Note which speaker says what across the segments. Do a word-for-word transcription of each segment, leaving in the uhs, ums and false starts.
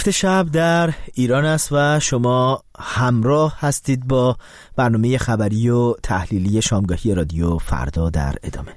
Speaker 1: شب در ایران است و شما همراه هستید با برنامه خبری و تحلیلی شامگاهی رادیو فردا. در ادامه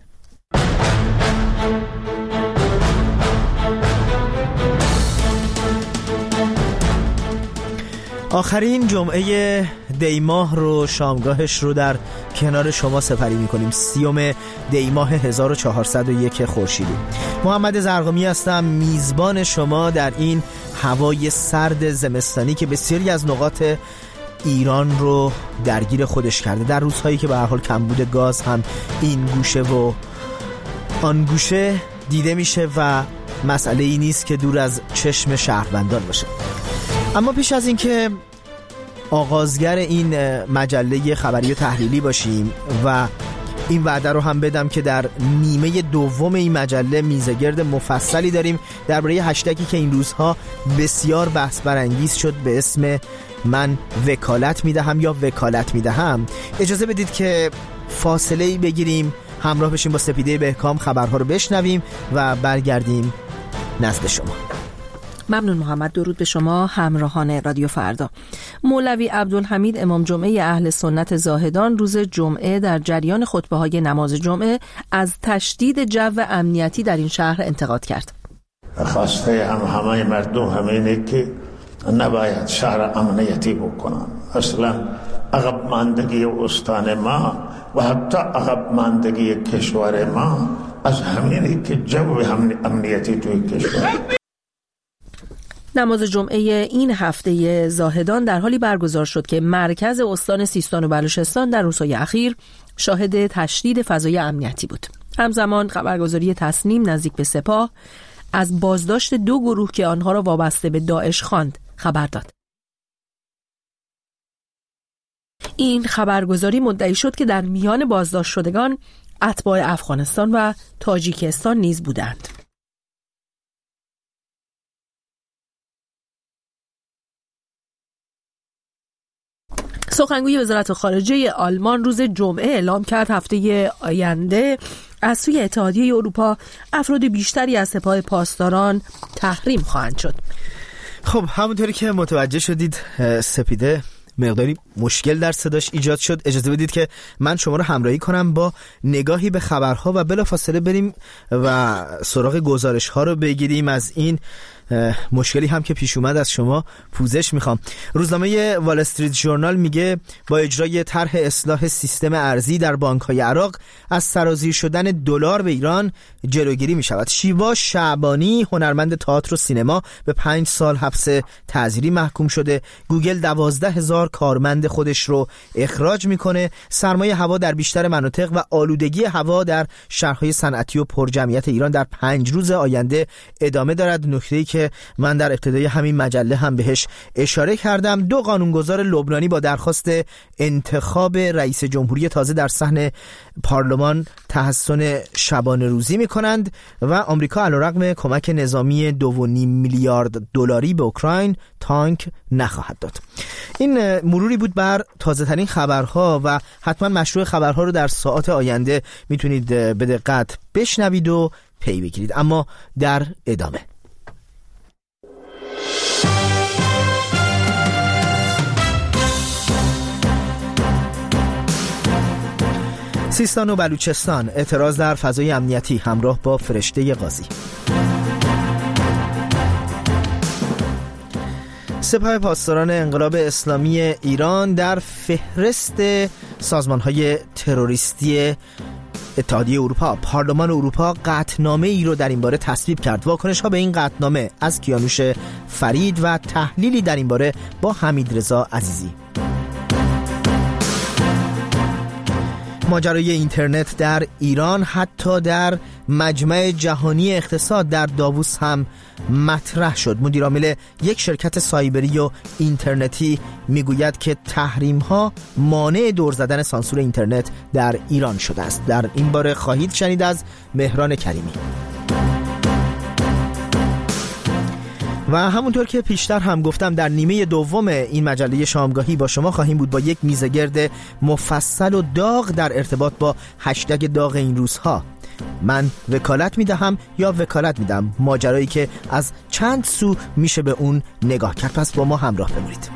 Speaker 1: آخرین جمعه دیماه رو شامگاهش رو در کنار شما سپری می‌کنیم. سیوم دیماه هزار و چهارصد و یک خورشیدی. محمد زرقامی هستم، میزبان شما در این هوای سرد زمستانی که بسیاری از نقاط ایران رو درگیر خودش کرده، در روزهایی که به هر حال کمبود گاز هم این گوشه و آن گوشه دیده میشه و مسئله ای نیست که دور از چشم شهروندان باشه. اما پیش از این که آغازگر این مجله خبری و تحلیلی باشیم و این وعده رو هم بدم که در نیمه دوم این مجله میزگرد مفصلی داریم درباره هشتگی که این روزها بسیار بحث برانگیز شد به اسم من وکالت میدهم یا وکالت میدهم. اجازه بدید که فاصله بگیریم، همراه بشیم با سپیده بهکام، خبرها رو بشنویم و برگردیم نزد شما.
Speaker 2: ممنون محمد. درود به شما همراهان رادیو فردا. مولوی عبدالحمید امام جمعه اهل سنت زاهدان روز جمعه در جریان خطبه‌های نماز جمعه از تشدید جو امنیتی در این شهر انتقاد کرد.
Speaker 3: خواسته هم همه مردم همینه که نباید شهر امنیتی بکنن. اصلا عقب ماندگی استان ما و حتی عقب ماندگی کشور ما از همینه که جو امنیتی توی کشور.
Speaker 2: نماز جمعه این هفته زاهدان در حالی برگزار شد که مرکز استان سیستان و بلوچستان در روزهای اخیر شاهد تشدید فضای امنیتی بود. همزمان خبرگزاری تصنیم نزدیک به سپاه از بازداشت دو گروه که آنها را وابسته به داعش خواند خبر داد. این خبرگزاری مدعی شد که در میان بازداشت شدگان اتباع افغانستان و تاجیکستان نیز بودند. سخنگوی وزارت خارجه آلمان روز جمعه اعلام کرد هفته آینده از سوی اتحادیه اروپا افراد بیشتری از سپاه پاسداران تحریم خواهند شد.
Speaker 1: خب همونطوری که متوجه شدید سپیده مقداری مشکل در صداش ایجاد شد. اجازه بدید که من شما رو همراهی کنم با نگاهی به خبرها و بلافاصله بریم و سراغ گزارش ها رو بگیریم. از این مشکلی هم که پیش اومد از شما پوزش میخوام. روزنامه وال استریت ژورنال میگه با اجرای طرح اصلاح سیستم ارزی در بانک‌های عراق از سرازیر شدن دلار به ایران جلوگیری میشود. شیوا شعبانی هنرمند تئاتر و سینما به پنج سال حبس تعزیری محکوم شده. گوگل دوازده هزار کارمند خودش رو اخراج میکنه. سرمایه هوا در بیشتر مناطق و آلودگی هوا در شهرهای صنعتی و پرجمعیت ایران در پنج روز آینده ادامه دارد. نکته‌ای که من در ابتدای همین مجله هم بهش اشاره کردم. دو قانونگذار لبنانی با درخواست انتخاب رئیس جمهوری تازه در صحن پارلمان تحسن شبانه روزی میکنند و آمریکا علیرغم کمک نظامی دو و نیم میلیارد دلاری به اوکراین تانک نخواهد داد. این مروری بود بر تازه ترین خبرها و حتما مشروع خبرها رو در ساعات آینده میتونید به دقت بشنوید و پی بگیرید. اما در ادامه سیستان و بلوچستان اعتراض در فضای امنیتی همراه با فرشته قاضی. سپاه پاسداران انقلاب اسلامی ایران در فهرست سازمان‌های تروریستی اتحادیه اروپا، پارلمان اروپا قطعنامه ای رو در این باره تصویب کرد. واکنش ها به این قطعنامه از کیانوش فرید و تحلیلی در این باره با حمیدرضا عزیزی. ماجرای اینترنت در ایران حتی در مجمع جهانی اقتصاد در داووس هم مطرح شد. مدیر عامل یک شرکت سایبری و اینترنتی میگوید که تحریم ها مانع دور زدن سانسور اینترنت در ایران شده است. در این باره خواهید شنید از مهران کریمی. و همونطور که پیشتر هم گفتم در نیمه دوم این مجله شامگاهی با شما خواهیم بود با یک میزگرد مفصل و داغ در ارتباط با هشتگ داغ این روزها. من وکالت میدهم یا وکالت میدم، ماجرایی که از چند سو میشه به اون نگاه کرد. پس با ما همراه بمونید.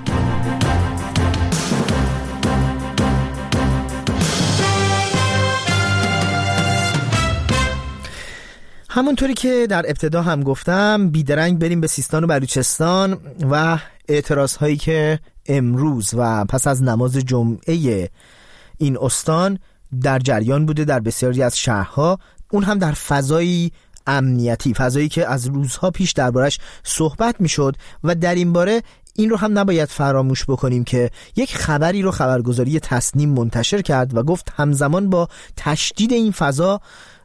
Speaker 1: همونطوری که در ابتدا هم گفتم، بیدرنگ بریم به سیستان و بلوچستان و اعتراض هایی که امروز و پس از نماز جمعه این استان در جریان بوده در بسیاری از شهرها، اون هم در فضایی امنیتی، فضایی که از روزها پیش دربارش صحبت میشد. و در این باره این رو هم نباید فراموش بکنیم که یک خبری رو خبرگزاری تصنیم منتشر کرد و گفت همزمان با تشدید این فضا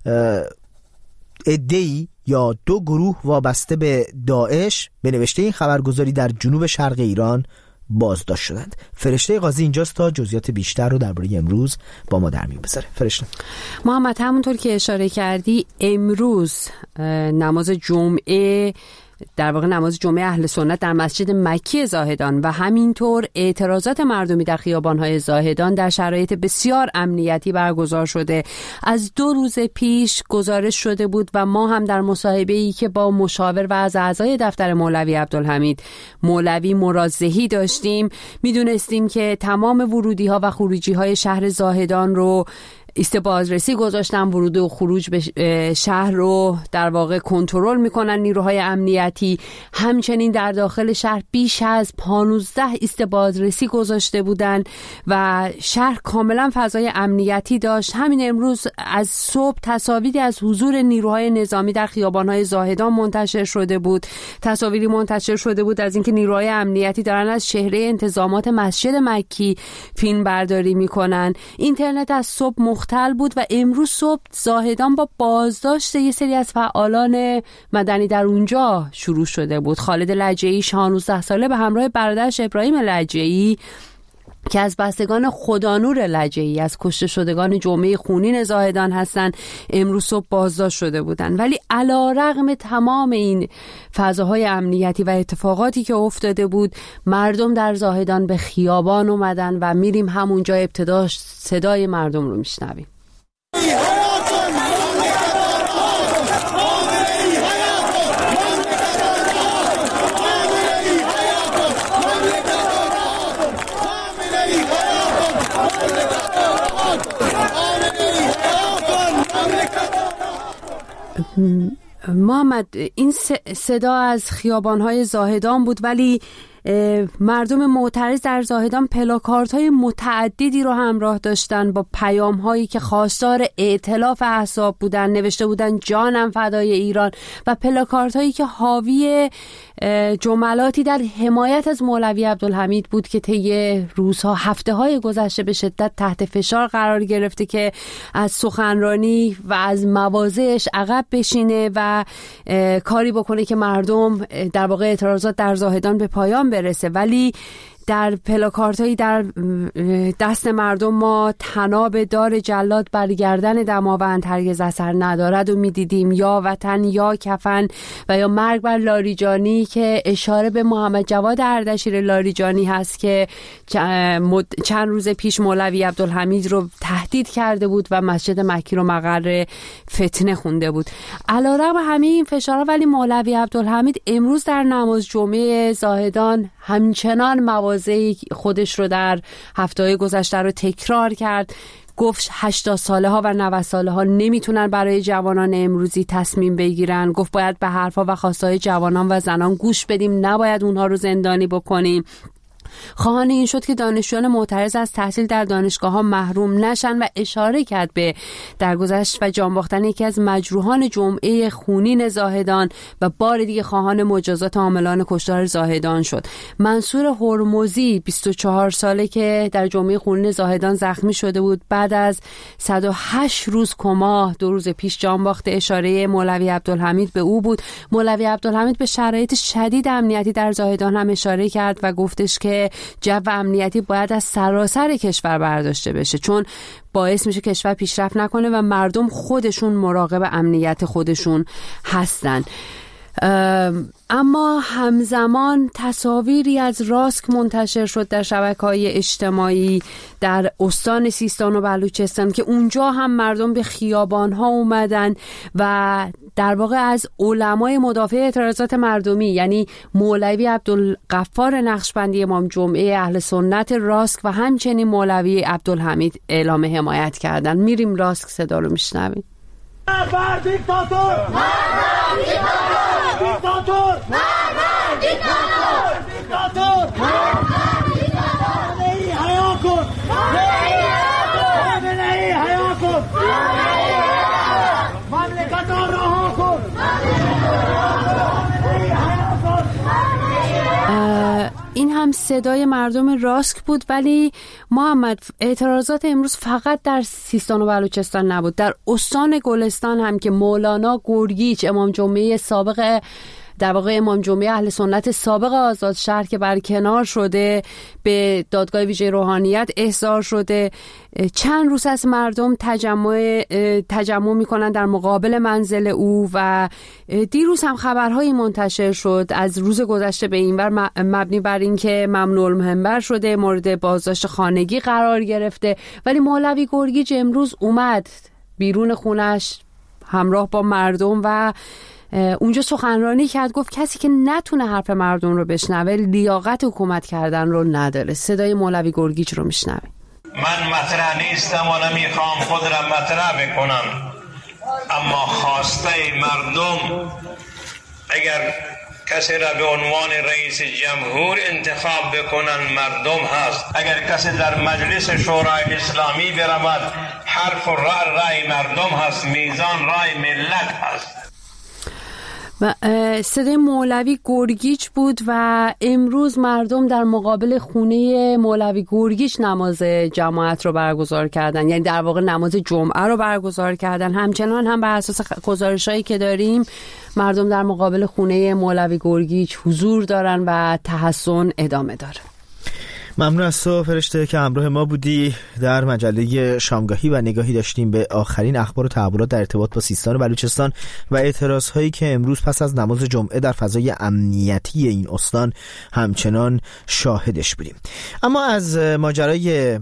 Speaker 1: عده‌ای یا دو گروه وابسته به داعش به نوشته این خبرگزاری در جنوب شرق ایران بازداشت شدند. فرشته قاضی اینجاست تا جزئیات بیشتر رو درباره امروز با ما در میون بذاره. فرشته.
Speaker 4: محمد، همونطور که اشاره کردی، امروز نماز جمعه، در واقع نماز جمعه اهل سنت در مسجد مکی زاهدان و همینطور اعتراضات مردمی در خیابان‌های زاهدان در شرایط بسیار امنیتی برگزار شده. از دو روز پیش گزارش شده بود و ما هم در مصاحبه‌ای که با مشاور و از اعضای دفتر مولوی عبدالحمید مولوی مرازحی داشتیم، میدونستیم که تمام ورودی‌ها و خروجی‌های شهر زاهدان رو ایست بازرسی گذاشتن، ورود و خروج به شهر رو در واقع کنترل میکنن نیروهای امنیتی. همچنین در داخل شهر بیش از پانزده ایست بازرسی گذاشته بودن و شهر کاملا فضای امنیتی داشت. همین امروز از صبح تصاویری از حضور نیروهای نظامی در خیابان‌های زاهدان منتشر شده بود. تصاویری منتشر شده بود از اینکه نیروهای امنیتی دارن از چهره انتظامات مسجد مکی فیلم برداری میکنن. اینترنت از صبح مختل بود و امروز صبح زاهدان با بازداشت یه سری از فعالان مدنی در اونجا شروع شده بود. خالد لجعی شانزده ساله به همراه برادرش ابراهیم لجعی که از بستگان خدانور لجعی، از کشته شدگان جمعه خونین زاهدان هستند، امروز صبح بازداشت شده بودند. ولی علی‌رغم تمام این فضاهای امنیتی و اتفاقاتی که افتاده بود، مردم در زاهدان به خیابان اومدن و میریم همونجا ابتدا صدای مردم رو میشنویم. محمد، این صدا از خیابان‌های زاهدان بود، ولی مردم معترض در زاهدان پلاکاردهای متعددی رو همراه داشتن با پیام‌هایی که خواستار ائتلاف احزاب بودن. نوشته بودن جانم فدای ایران و پلاکاردهایی که حاوی جملاتی در حمایت از مولوی عبدالحمید بود که طی روزها، هفته‌های گذشته به شدت تحت فشار قرار گرفته که از سخنرانی و از مواضعش عقب بشینه و کاری بکنه که مردم در واقع اعتراضات در زاهدان به پایان برسه. ولی در پلاکاردهایی در دست مردم ما طناب دار جلاد بر گردن دماوند هرگز اثر ندارد و میدیدیم، یا وطن یا کفن و یا مرگ بر لاریجانی که اشاره به محمد جواد اردشیر لاریجانی هست که چند روز پیش مولوی عبدالحمید رو تهدید کرده بود و مسجد مکی رو مقر فتنه خونده بود. علیرغم همه این فشارها، ولی مولوی عبدالحمید امروز در نماز جمعه زاهدان همچنان مواضع خودش رو در هفته‌های گذشته رو تکرار کرد. گفت هشتاد ساله ها و نود ساله ها نمیتونن برای جوانان امروزی تصمیم بگیرن. گفت باید به حرفا و خواستهای جوانان و زنان گوش بدیم، نباید اونها رو زندانی بکنیم. خواهان این شد که دانشجویان معترض از تحصیل در دانشگاه‌ها محروم نشن و اشاره کرد به درگذشت و جان باختن یکی از مجروحان جمعه خونین زاهدان و بار دیگه خواهان مجازات عاملان کشتار زاهدان شد. منصور هرمزی بیست و چهار ساله که در جمعه خونین زاهدان زخمی شده بود، بعد از صد و هشت روز کما دو روز پیش جان باخته. اشاره مولوی عبدالحمید به او بود. مولوی عبدالحمید به شرایط شدید امنیتی در زاهدان هم اشاره کرد و گفتش که جو امنیتی باید از سراسر کشور برداشته بشه، چون باعث میشه کشور پیشرفت نکنه و مردم خودشون مراقب امنیت خودشون هستن. اما همزمان تصاویری از راسک منتشر شد در شبکه‌های اجتماعی در استان سیستان و بلوچستان که اونجا هم مردم به خیابان‌ها اومدن و در واقع از علمای مدافع اعتراضات مردمی یعنی مولوی عبدالغفار نقشبندی امام جمعه اهل سنت راسک و همچنین مولوی عبدالحمید اعلام حمایت کردن. میریم راسک صدا رو میشنویم.
Speaker 5: مرمر دیکتاتور! مرمر دیکتاتور! دیکتاتور! مرمر دیکتاتور! دیکتاتور! مرمر دیکتاتور! نهی حیا کن! نهی حیا کن! نهی حیا کن! مملکت را رها کن! نهی حیا کن!
Speaker 4: این هم صدای مردم راسک بود. ولی محمد، اعتراضات امروز فقط در سیستان و بلوچستان نبود، در استان گلستان هم که مولانا گرگیچ امام جمعه سابق در واقع امام جمعه اهل سنت سابق آزاد شهر که برکنار شده به دادگاه ویژه روحانیت احضار شده، چند روز از مردم تجمع تجمع میکنن در مقابل منزل او و دیروز هم خبرهایی منتشر شد از روز گذشته به اینور مبنی بر اینکه ممنوع المنبر شده، مورد بازداشت خانگی قرار گرفته. ولی مولوی گرگیچ امروز اومد بیرون خونش همراه با مردم و اونجا سخنرانی کرد، گفت کسی که نتونه حرف مردم رو بشنوه لیاقت حکومت کردن رو نداره. صدای مولوی گرگیچ رو میشنویم.
Speaker 6: من مطرح نیستم و نمیخوام خود را مطرح بکنم، اما خواسته مردم اگر کسی را به عنوان رئیس جمهور انتخاب بکنن مردم هست، اگر کسی در مجلس شورای اسلامی برود حرف و رأی مردم هست، میزان رأی ملت هست.
Speaker 4: و صدای مولوی گرگیچ بود و امروز مردم در مقابل خونه مولوی گرگیچ نماز جماعت رو برگزار کردن، یعنی در واقع نماز جمعه رو برگزار کردن. همچنان هم بر اساس گزارشایی که داریم مردم در مقابل خونه مولوی گرگیچ حضور دارن و تحسن ادامه داره.
Speaker 1: ممنون از تو فرشته که همراه ما بودی. در مجله شامگاهی و نگاهی داشتیم به آخرین اخبار و تحولات در ارتباط با سیستان و بلوچستان و اعتراضهایی که امروز پس از نماز جمعه در فضای امنیتی این استان همچنان شاهدش بودیم. اما از ماجرای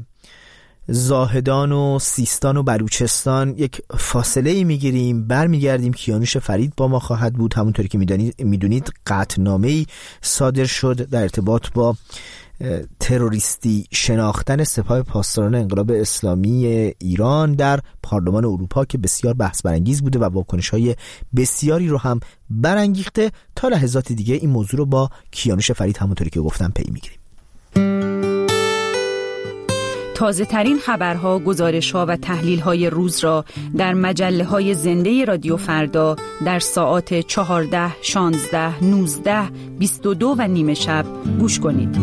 Speaker 1: زاهدان و سیستان و بلوچستان یک فاصله میگیریم، برمیگردیم. کیانوش فرید با ما خواهد بود. همونطوری که میدونید قطعنامه‌ای صادر شد در ارتباط با تروریستی شناختن سپاه پاسداران انقلاب اسلامی ایران در پارلمان اروپا که بسیار بحث برانگیز بوده و واکنش‌های بسیاری رو هم برانگیخته. تا لحظات دیگه این موضوع رو با کیانوش فرید همونطوری که گفتم پی میگیریم.
Speaker 7: تازه ترین خبرها، گزارش‌ها و تحلیل‌های روز را در مجله‌های زنده رادیو فردا در ساعات چهارده، شانزده، نوزده، بیست و دو و نیمه شب گوش کنید.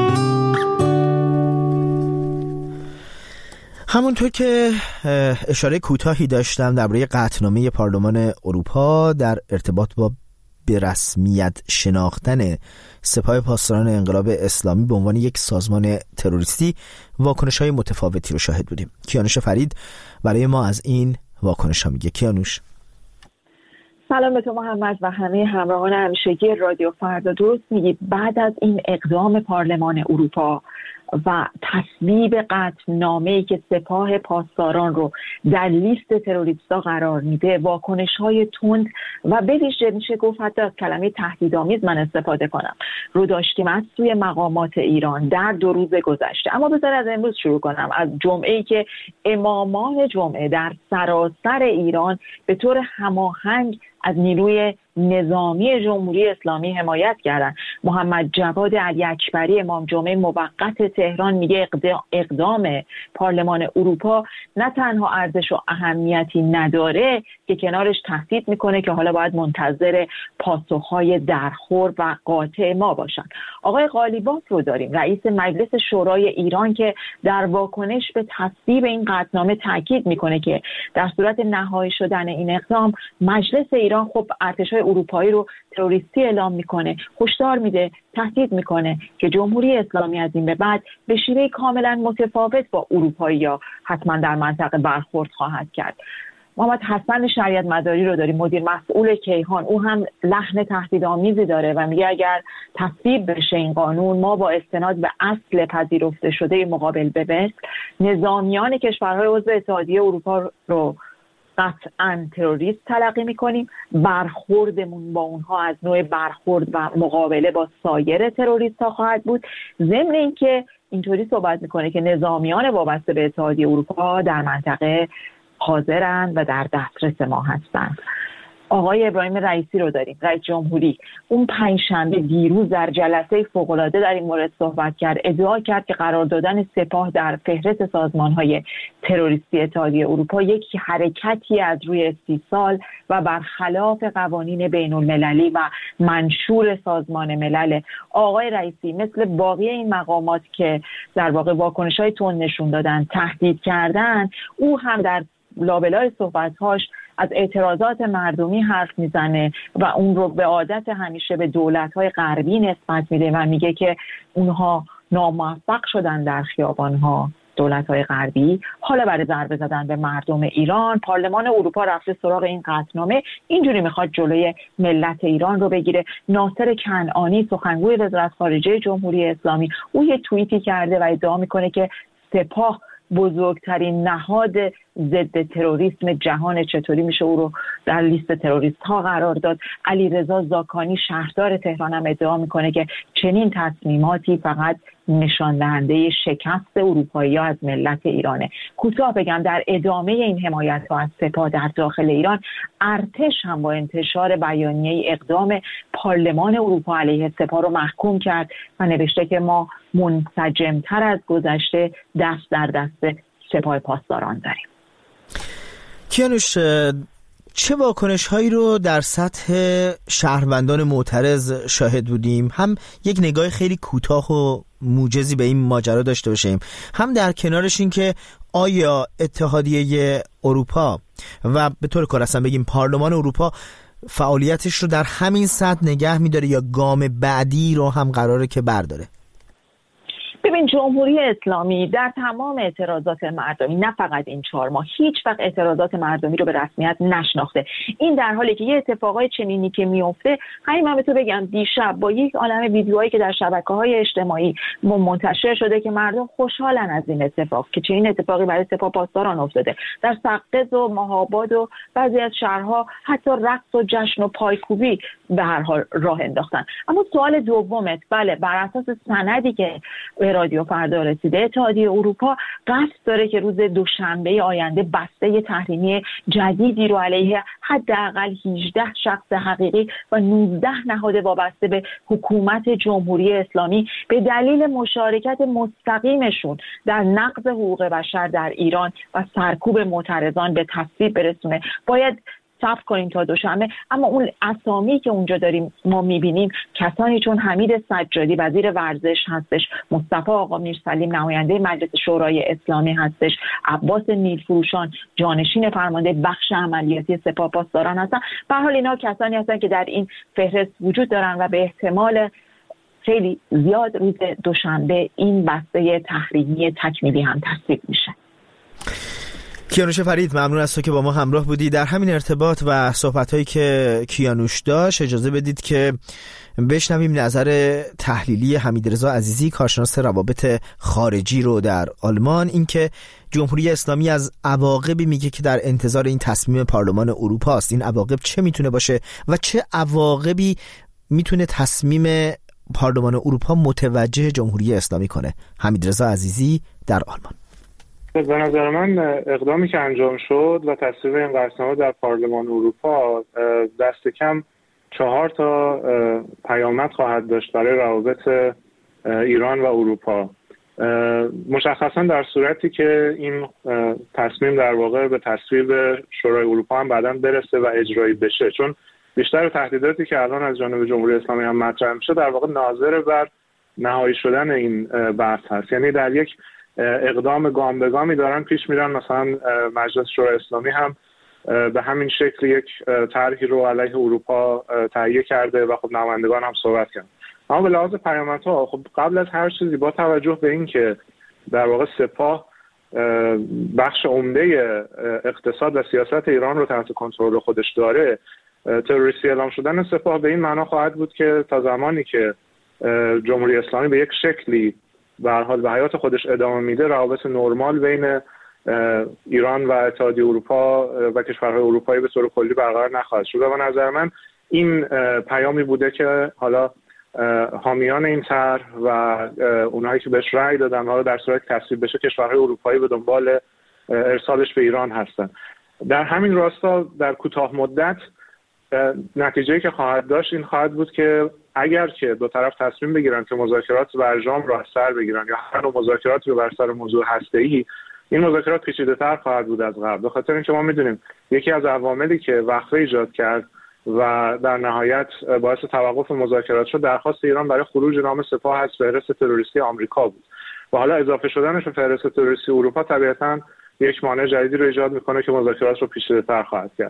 Speaker 1: همونطور که اشاره کوتاهی داشتم درباره قطعنامه پارلمان اروپا در ارتباط با به رسمیت شناختن سپاه پاسداران انقلاب اسلامی به عنوان یک سازمان تروریستی، واکنش‌های متفاوتی رو شاهد بودیم. کیانوش فرید برای ما از این واکنش‌ها میگه. کیانوش.
Speaker 8: سلام به تو محمد و همه همراهان همیشگی رادیو فردا. درست میگی، بعد از این اقدام پارلمان اروپا و تصویب قطعنامه‌ای که سپاه پاسداران رو در لیست تروریست‌ها قرار میده، واکنش‌های تند و به ویژه میشه گفت حتی از کلمه تهدیدآمیز من استفاده کنم رو داشتیم از سوی مقامات ایران در دو روز گذشته. اما بذار از امروز شروع کنم، از جمعه‌ای که امامان جمعه در سراسر ایران به طور هماهنگ از نیروی نظامی جمهوری اسلامی حمایت کردن. محمد جواد علی اکبری امام جمعه موقت تهران میگه اقدام پارلمان اروپا نه تنها ارزش و اهمیتی نداره که کنارش تهدید میکنه که حالا باید منتظر پاسخهای درخور و قاطع ما باشن. آقای قالیباف رو داریم، رئیس مجلس شورای ایران، که در واکنش به تصویب این قطعنامه تاکید میکنه که در صورت نهایی شدن این اقدام مجلس ایران خب ارتش‌های اروپایی رو تروریستی اعلام میکنه، هشدار میده، تهدید میکنه که جمهوری اسلامی از این به بعد به شیوه کاملا متفاوت با اروپایی‌ها حتما در منطقه برخورد خواهد کرد. محمد حسن شریعت مداری رو داریم، مدیر مسئول کیهان. او هم لحن تهدیدآمیزی داره و میگه اگر تصویب بشه این قانون، ما با استناد به اصل پذیرفته شده مقابل به مثل نظامیان کشورهای عضو اتحادیه اروپا رو قطعاً تروریست تلقی میکنیم. برخوردمون با اونها از نوع برخورد و مقابله با سایر تروریست ها خواهد بود. ضمن اینکه اینطوری صحبت میکنه که نظامیان وابسته به اتحادیه اروپا در منطقه حاضرند و در دسترس ما هستند. آقای ابراهیم رئیسی رو داریم، رئیس جمهوری. اون پنجشنبه دیروز در جلسه فوق‌العاده در این مورد صحبت کرد، ادعا کرد که قرار دادن سپاه در فهرست سازمان‌های تروریستی اتحادیه اروپا یک حرکتی از روی استیصال و برخلاف قوانین بین‌المللی و منشور سازمان ملل. آقای رئیسی مثل باقی این مقامات که در واقع واکنش‌های تند نشون دادن، تهدید کردن، او هم در لابلای صحبت‌هاش از اعتراضات مردمی حرف میزنه و اون رو به عادت همیشه به دولت‌های غربی نسبت میده و میگه که اونها ناموفق شدن در خیابان‌ها، دولت‌های غربی. حالا برای ضربه زدن به مردم ایران پارلمان اروپا رفته سراغ این قطعنامه، اینجوری میخواد جلوی ملت ایران رو بگیره. ناصر کنعانی سخنگوی وزارت خارجه جمهوری اسلامی، او یه توییتی کرده و ادعا میکنه که سپاه بزرگترین نهاد ضد تروریسم جهان، چطوری میشه او رو در لیست تروریست ها قرار داد. علیرضا زاکانی شهردار تهران هم ادعا میکنه که چنین تصمیماتی فقط نشان دهنده شکست اروپایی ها از ملت ایرانه. کوتاه بگم در ادامه این حمایت ها از سپاه در داخل ایران، ارتش هم با انتشار بیانیه اقدام پارلمان اروپا علیه سپاه رو محکوم کرد و نوشته که ما منسجمتر از گذشته دست در دست سپاه پاسداران داریم.
Speaker 1: کیانوش، چه واکنش هایی رو در سطح شهروندان معترض شاهد بودیم؟ هم یک نگاه خیلی کوتاه و موجزی به این ماجرا داشته باشیم، هم در کنارش این که آیا اتحادیه اروپا و به طور کار اصلا بگیم پارلمان اروپا فعالیتش رو در همین سطح نگه میداره یا گام بعدی رو هم قراره که برداره؟
Speaker 8: ببین، جمهوری اسلامی در تمام اعتراضات مردمی، نه فقط این چهار ماه، هیچ وقت اعتراضات مردمی رو به رسمیت نشناخته. این در حالی که یه اتفاقای چنینی که میفته، همین من به تو بگم دیشب با یک عالمه ویدیوهایی که در شبکه‌های اجتماعی منتشر شده که مردم خوشحالن از این اتفاق که چنین اتفاقی برای سپاه پاسداران افتاده. در سقز و مهاباد و بعضی از شهرها حتی رقص و جشن و پایکوبی به هر حال راه انداختن. اما سوال دومت، بله، بر اساس سندی که رادیو فردا رسیده، اتحادیه اروپا قصد داره که روز دوشنبه آینده بسته تحریمی جدیدی رو علیه حداقل هجده شخص حقیقی و نوزده نهاد وابسته به حکومت جمهوری اسلامی به دلیل مشارکت مستقیمشون در نقض حقوق بشر در ایران و سرکوب معترضان به تصویب برسونه. باید صبر کنیم تا دوشنبه. اما اون اسامی که ااونجا داریم ما میبینیم کسانی چون حمید سجادی وزیر ورزش هستش، مصطفی آقا میرسلیم نماینده مجلس شورای اسلامی هستش، عباس نیلفروشان جانشین فرمانده بخش عملیاتی سپاه پاسداران هستن. به هر حال اینا کسانی هستن که در این فهرست وجود دارن و به احتمال خیلی زیاد روز دوشنبه این بسته تحریمی تکمیلی هم تصویب میشه.
Speaker 1: کیانوش فرید، ممنون از تو که با ما همراه بودی. در همین ارتباط و صحبت‌هایی که کیانوش داشت، اجازه بدید که بشنویم نظر تحلیلی حمیدرضا عزیزی، کارشناس روابط خارجی رو در آلمان. اینکه جمهوری اسلامی از عواقبی میگه که در انتظار این تصمیم پارلمان اروپا است. این عواقب چه میتونه باشه و چه عواقبی میتونه تصمیم پارلمان اروپا متوجه جمهوری اسلامی کنه؟ حمیدرضا عزیزی در آلمان.
Speaker 9: به نظر من اقدامی که انجام شد و تصویب این قطعنامه در پارلمان اروپا دست کم چهار تا پیامد خواهد داشت برای روابط ایران و اروپا. مشخصا در صورتی که این تصمیم در واقع به تصویب شورای اروپا هم بعداً برسه و اجرایی بشه، چون بیشتر تهدیداتی که الان از جانب جمهوری اسلامی هم مطرح میشه در واقع ناظر بر نهایی شدن این بحث هست. یعنی در یک اقدام گام به گامی دارن پیش میرن. مثلا مجلس شورای اسلامی هم به همین شکل یک طرحی رو علیه اروپا تهیه کرده و خب نمایندگان هم صحبت کردن. اما به لحاظ پیامدها، خب قبل از هر چیزی با توجه به این که در واقع سپاه بخش عمده اقتصاد و سیاست ایران رو تحت کنترل خودش داره، تروریستی اعلام شدن سپاه به این معنا خواهد بود که تا زمانی که جمهوری اسلامی به یک شکلی به هر حال به حیات خودش ادامه میده، روابط نرمال بین ایران و اتحادیه اروپا و کشورهای اروپایی به طور کلی برقرار نخواهد شد. و به نظر من این پیامی بوده که حالا حامیان این طرح و اونهایی که بهش رأی دادن حالا در صورت تصویب بشه کشورهای اروپایی به دنبال ارسالش به ایران هستن. در همین راستا در کوتاه مدت نتیجه‌ای که خواهد داشت این خواهد بود که اگر که دو طرف تصمیم بگیرن که مذاکرات برجام رو از سر بگیرن یا هر نوع مذاکراتی رو بر سر موضوع هسته‌ای، این مذاکرات پیچیده‌تر خواهد بود از قبل، به خاطر اینکه ما می‌دونیم یکی از عواملی که وقفه ایجاد کرد و در نهایت باعث توقف مذاکرات شد درخواست ایران برای خروج نام سپاه از فهرست تروریستی آمریکا بود و حالا اضافه شدنش به فهرست تروریستی اروپا طبیعتاً یک مانع جدیدی رو ایجاد می‌کنه که مذاکرات رو پیچیده‌تر خواهد کرد.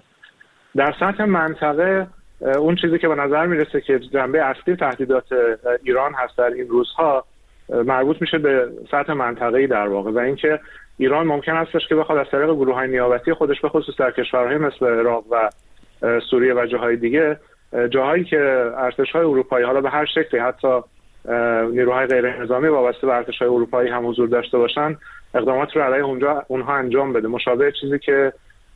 Speaker 9: در سطح منطقه اون چیزی که به نظر میرسه که جنبه اصلی تهدیدات ایران هست در این روزها مربوط میشه به سطح منطقه‌ای در واقع و اینکه ایران ممکن هستش که بخواد از طریق گروه‌های نیابتی خودش به خصوص در کشورهای مثل عراق و سوریه و جاهای دیگه، جاهایی که ارتش‌های اروپایی حالا به هر شکلی حتی نیروهای غیر نظامی وابسته به ارتش‌های اروپایی هم حضور داشته باشن، اقدامات رو علیه اونجا اونها انجام بده، مشابه چیزی که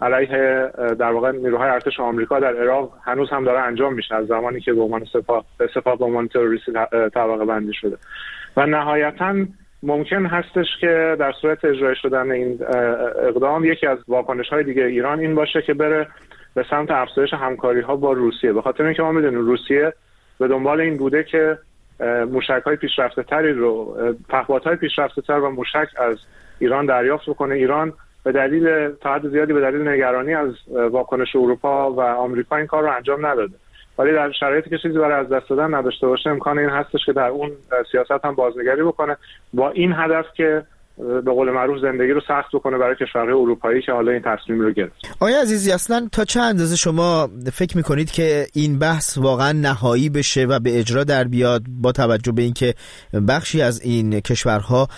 Speaker 9: علیه در واقع نیروهای ارتش آمریکا در عراق هنوز هم داره انجام میشه از زمانی که به عنوان سپاه سپاه به عنوان تروریستی طبقه بندی شده. و نهایتاً ممکن هستش که در صورت اجرای شدن این اقدام یکی از واکنش‌های دیگه ایران این باشه که بره به سمت افزایش همکاری‌ها با روسیه، به خاطر اینکه ما می‌دونیم روسیه به دنبال این بوده که موشک‌های پیشرفته‌تری رو پهپادهای پیشرفته‌تر و موشک از ایران دریافت بکنه. ایران به دلیل تا حد زیادی به دلیل نگرانی از واکنش اروپا و آمریکا این کار رو انجام نداده، ولی در شرایطی که چیزی برای از دست دادن نداشته باشه امکان این هستش که در اون سیاست هم بازنگری بکنه با این هدف که به قول معروف زندگی رو سخت بکنه برای کشورهای اروپایی که حالا این تصمیم رو گرفت.
Speaker 1: آقای عزیزی، اصلا تا چه اندازه شما فکر میکنید که این بحث واقعا نهایی بشه و به اجرا در بیاد، با توجه به اینکه بخشی از این کشورها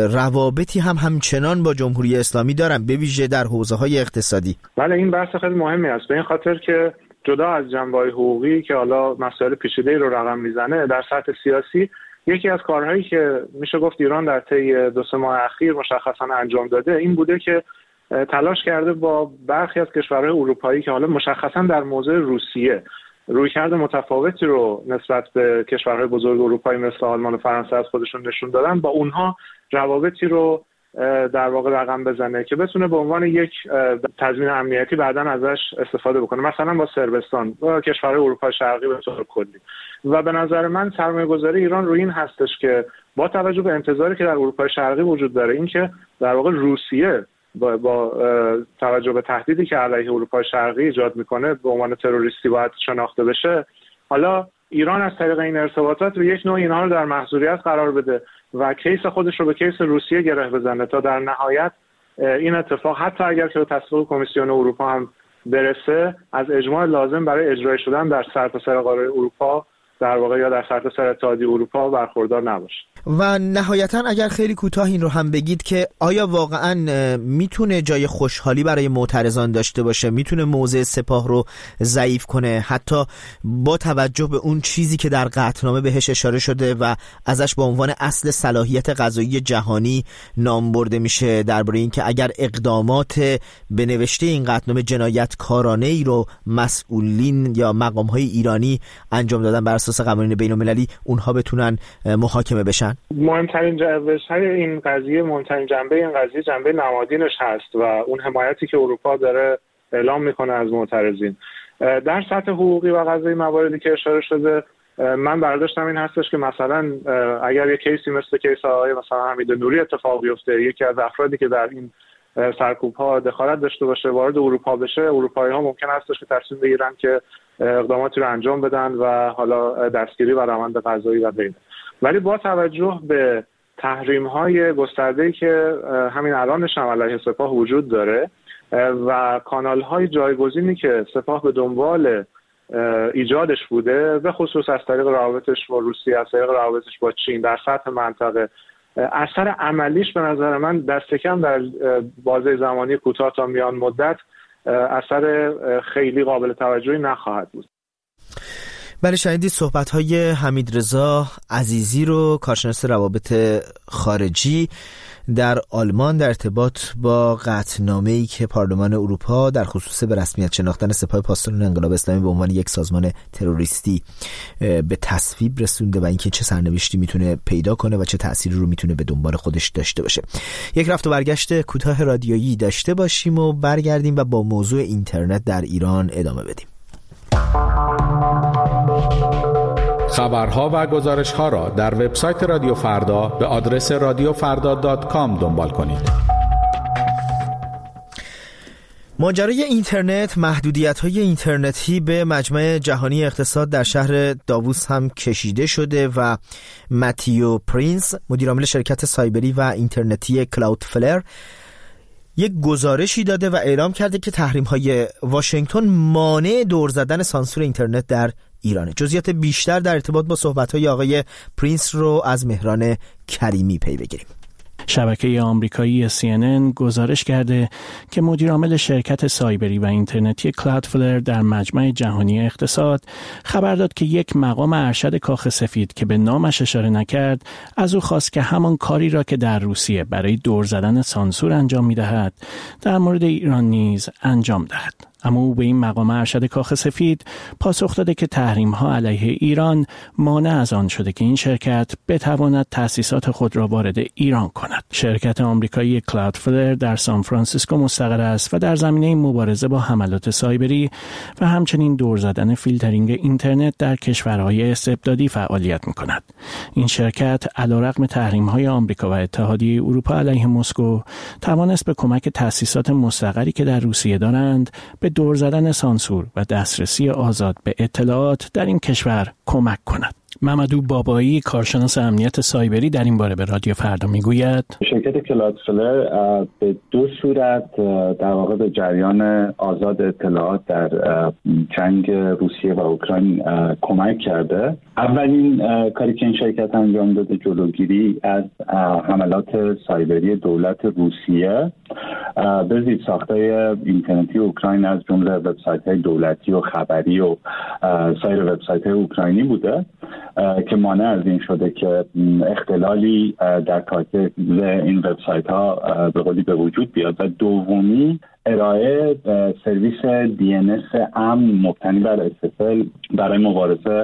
Speaker 1: روابطی هم همچنان با جمهوری اسلامی دارن، به ویژه در حوزه‌های اقتصادی؟
Speaker 9: بله، این بحث خیلی مهمی است، به این خاطر که جدا از جنبه‌های حقوقی که حالا مسائل پیچیده‌ای رو رقم میزنه، در سطح سیاسی یکی از کارهایی که میشه گفت ایران در طی دو سه ماه اخیر مشخصا انجام داده این بوده که تلاش کرده با برخی از کشورهای اروپایی که حالا مشخصا در موضع روسیه رویکرد متفاوتی رو نسبت به کشورهای بزرگ اروپایی مثل آلمان و فرانسه از خودشون نشون دادن، با اونها روابطی رو در واقع رقم بزنه که بتونه به عنوان یک تضمین امنیتی بعداً ازش استفاده بکنه، مثلا با صربستان و کشورهای اروپا شرقی به طور کلی. و به نظر من سرمایه‌گذاری ایران روی این هستش که با توجه به انتظاری که در اروپای شرقی وجود داره، این که در واقع روسیه با, با توجه به تهدیدی که علیه اروپای شرقی ایجاد میکنه به عنوان تروریستی باید شناخته بشه، حالا ایران از طریق این ارتباطات به یک نوع اینها رو در محظوریت قرار بده و کیس خودش رو به کیس روسیه گره بزنه تا در نهایت این اتفاق حتی اگر که به تصویب کمیسیون اروپا هم برسه، از اجماع لازم برای اجرای شدن در سرتاسر قاره اروپا در واقع یا در سرتاسر اتحادیه اروپا برخوردار نباشه.
Speaker 1: و نهایتا اگر خیلی کوتاه این رو هم بگید که آیا واقعا میتونه جای خوشحالی برای معترضان داشته باشه، میتونه موضع سپاه رو ضعیف کنه، حتی با توجه به اون چیزی که در قطعنامه بهش اشاره شده و ازش به عنوان اصل صلاحیت قضایی جهانی نام برده میشه، درباره این که اگر اقدامات به نوشته این قطعنامه جنایتکارانه ای رو مسئولین یا مقام‌های ایرانی انجام دادن بر اساس قوانین بین‌المللی، اونها بتونن محاکمه بشن؟
Speaker 9: مهمترین جنبه‌های این قضیه، مهمترین جنبه این قضیه جنبه نمادینش هست و اون حمایتی که اروپا داره اعلام میکنه از معترضین. در سطح حقوقی و قضایی مواردی که اشاره شده، من برداشتم این هستش که مثلا اگر یک کیسی مثل کیس آقای مثلا حمید نوری اتفاق بیفته، یکی از افرادی که در این سرکوب‌ها دخالت داشته باشه وارد اروپا بشه، اروپایی‌ها ممکن هستش که تصمیم بگیرن که اقداماتی رو انجام بدن و حالا دستگیری و روند قضایی و غیره. ولی با توجه به تحریم‌های گسترده‌ای که همین الانش هم علیه سپاه وجود داره و کانال‌های جایگزینی که سپاه به دنبال ایجادش بوده، به خصوص از طریق روابطش با روسیه، از طریق روابطش با چین در سطح منطقه اثر عملیش به نظر من دست کم در بازه زمانی کوتاه تا میان مدت اثر خیلی قابل توجهی نخواهد بود.
Speaker 1: بله، شنیدید صحبت‌های حمیدرضا عزیزی رو، کارشناس روابط خارجی در آلمان در ارتباط با قطعنامه‌ای که پارلمان اروپا در خصوص به رسمیت شناختن سپاه پاسداران انقلاب اسلامی به عنوان یک سازمان تروریستی به تصویب رسونده و اینکه چه سرنوشتی میتونه پیدا کنه و چه تأثیری رو میتونه به دنبال خودش داشته باشه. یک رفت و برگشت کوتاه رادیویی داشته باشیم و برگردیم و با موضوع اینترنت در ایران ادامه بدیم.
Speaker 10: خبرها و گزارش‌ها را در وبسایت رادیو فردا به آدرس رادیو فردا دات کام دنبال کنید.
Speaker 1: ماجرای اینترنت، محدودیت‌های اینترنتی به مجمع جهانی اقتصاد در شهر داووس هم کشیده شده و متیو پرینس، مدیرعامل شرکت سایبری و اینترنتی کلاودفلر، یک گزارشی داده و اعلام کرده که تحریم‌های واشنگتن مانع دور زدن سانسور اینترنت در ایرانه. جزئیات بیشتر در ارتباط با صحبت‌های آقای پرینس رو از مهران کریمی پی بگیریم.
Speaker 11: شبکه آمریکایی سی ان ان گزارش کرده که مدیرعامل شرکت سایبری و اینترنتی کلاودفلر در مجمع جهانی اقتصاد خبر داد که یک مقام ارشد کاخ سفید که به نامش اشاره نکرد از او خواست که همان کاری را که در روسیه برای دور زدن سانسور انجام می‌دهد در مورد ایران نیز انجام دهد. اما او به این مقام ارشد کاخ سفید پاسخ داده که تحریم‌ها علیه ایران مانع از آن شده که این شرکت بتواند تأسیسات خود را وارد ایران کند. شرکت آمریکایی کلاودفلر در سان فرانسیسکو مستقر است و در زمینه مبارزه با حملات سایبری و همچنین دور زدن فیلترینگ اینترنت در کشورهای استبدادی فعالیت می‌کند. این شرکت علیرغم تحریم‌های آمریکا و اتحادیه اروپا علیه مسکو توانست به کمک تأسیسات مستقری که در روسیه دارند به دور زدن سانسور و دسترسی آزاد به اطلاعات در این کشور کمک کند. ممدو بابایی، کارشناس امنیت سایبری، در این باره به رادیو فردا میگوید
Speaker 12: شرکت کلاودفلر به دو صورت در واقع به جریان آزاد اطلاعات در جنگ روسیه و اوکراین کمک کرده. اولین کاری که این شرکت انجام داده جلوگیری از حملات سایبری دولت روسیه به زیرساخت‌های اینترنتی اوکراین از جمله وبسایت‌های دولتی و خبری و سایر وبسایت‌های اوکراینی بوده که مانع از این شده که اختلالی در کارکرد این وبسایت‌ها به قولی به وجود بیاد. و دومی ارائه سرویس دی ان اس امن مبتنی بر اس اس ال برای مبارزه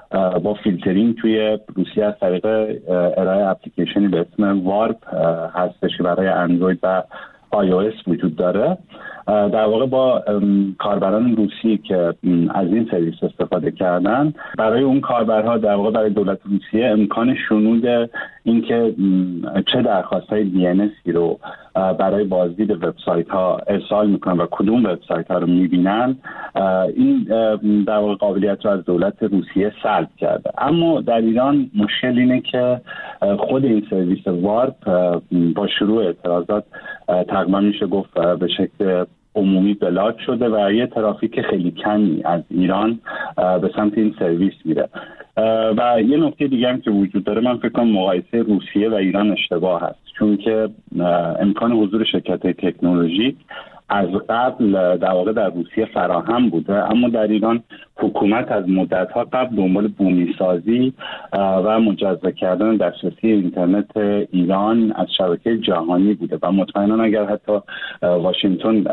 Speaker 12: با فیلترینگ توی روسیه از طریق ارائه اپلیکیشنی به اسم وارپ هستش برای اندروید و آی او اس وجود داره. در واقع با کاربران روسی که از این سرویس استفاده کردن، برای اون کاربرها در واقع برای دولت روسیه امکان شنود اینکه چه درخواست‌های دی ان اسی رو برای بازدید وبسایت ها ارسال میکنن و کدوم وبسایت ها رو میبینن، این در واقع قابلیت رو از دولت روسیه سلب کرده. اما در ایران مشکل اینه که خود این سرویس وارپ با شروع اعتراضات تقریبا میشه گفت به شکل عمومی بلاک شده و یه ترافیک خیلی کمی از ایران به سمت این سرویس میره. و یه نکته دیگه هم که وجود داره، من فکر کنم مقایسه روسیه و ایران اشتباه هست، چون که امکان حضور شرکت‌های تکنولوژیک از قبل در واقع در روسیه فراهم بوده، اما در ایران حکومت از مدت‌ها قبل دنبال بومی‌سازی و مجزا کردن دسترسی اینترنت ایران از شبکه جهانی بوده و مطمئنا اگر حتی واشنگتن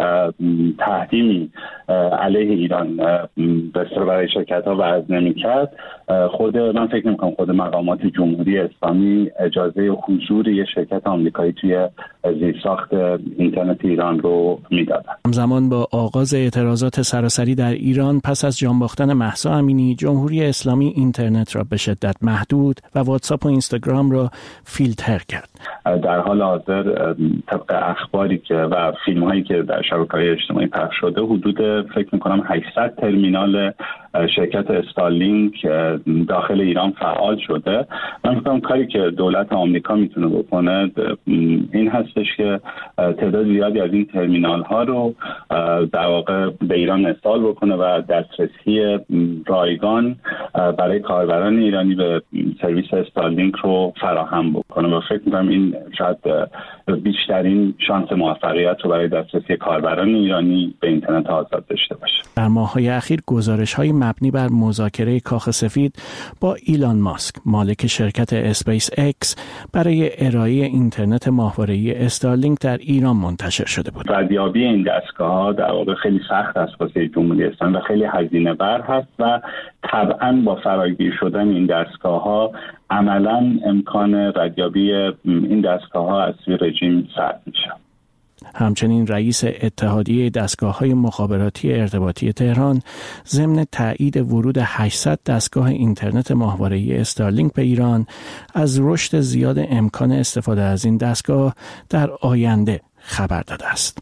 Speaker 12: تحریمی علیه ایران به اصطلاح برای شرکت‌ها وضع نمی‌کرد، خود من فکر نمی‌کنم خود مقامات جمهوری اسلامی اجازه حضور یک شرکت آمریکایی توی زیرساخت اینترنت ایران رو میدادن.
Speaker 11: همزمان با آغاز اعتراضات سراسری در ایران پس از جان باختن مهسا امینی، جمهوری اسلامی اینترنت را به شدت محدود و واتساپ و اینستاگرام را فیلتر کرد.
Speaker 12: در حال حاضر طبق اخباری که و فیلم هایی که در شبکه‌های اجتماعی پخش شده، حدود فکر می‌کنم هشتصد ترمینال شرکت استارلینک داخل ایران فعال شده. من فکر کنم کاری که دولت آمریکا میتونه بکنه این هستش که تعداد زیادی از این ترمینال ها رو در واقع به ایران ارسال بکنه و دسترسی رسیدگی رایگان برای کاربران ایرانی به سرویس استارلینک رو فراهم بکنه و فکر می‌کنم این شاید بیشترین شانس موفقیت رو برای دسترسی کاربران ایرانی به اینترنت آزاد داشته باشه.
Speaker 11: در ماه‌های اخیر گزارش‌های مبنی بر مذاکره کاخ سفید با ایلان ماسک مالک شرکت اسپیس اکس برای ارائه اینترنت ماهواره‌ای استارلینک در ایران منتشر شده بود.
Speaker 12: ردیابی این دستگاه‌ها در واقع خیلی سخت است واسه جمهوری اسلامی و خیلی هزینه بر هست و طبعاً با فراگیر شدن این دستگاه‌ها عملاً امکان ردیابی این دستگاه‌ها از سوی رژیم سرد میشه.
Speaker 11: همچنین رئیس اتحادیه دستگاه‌های مخابراتی ارتباطی تهران ضمن تایید ورود هشتصد دستگاه اینترنت ماهواره‌ای استارلینک به ایران از رشد زیاد امکان استفاده از این دستگاه در آینده خبر داده است.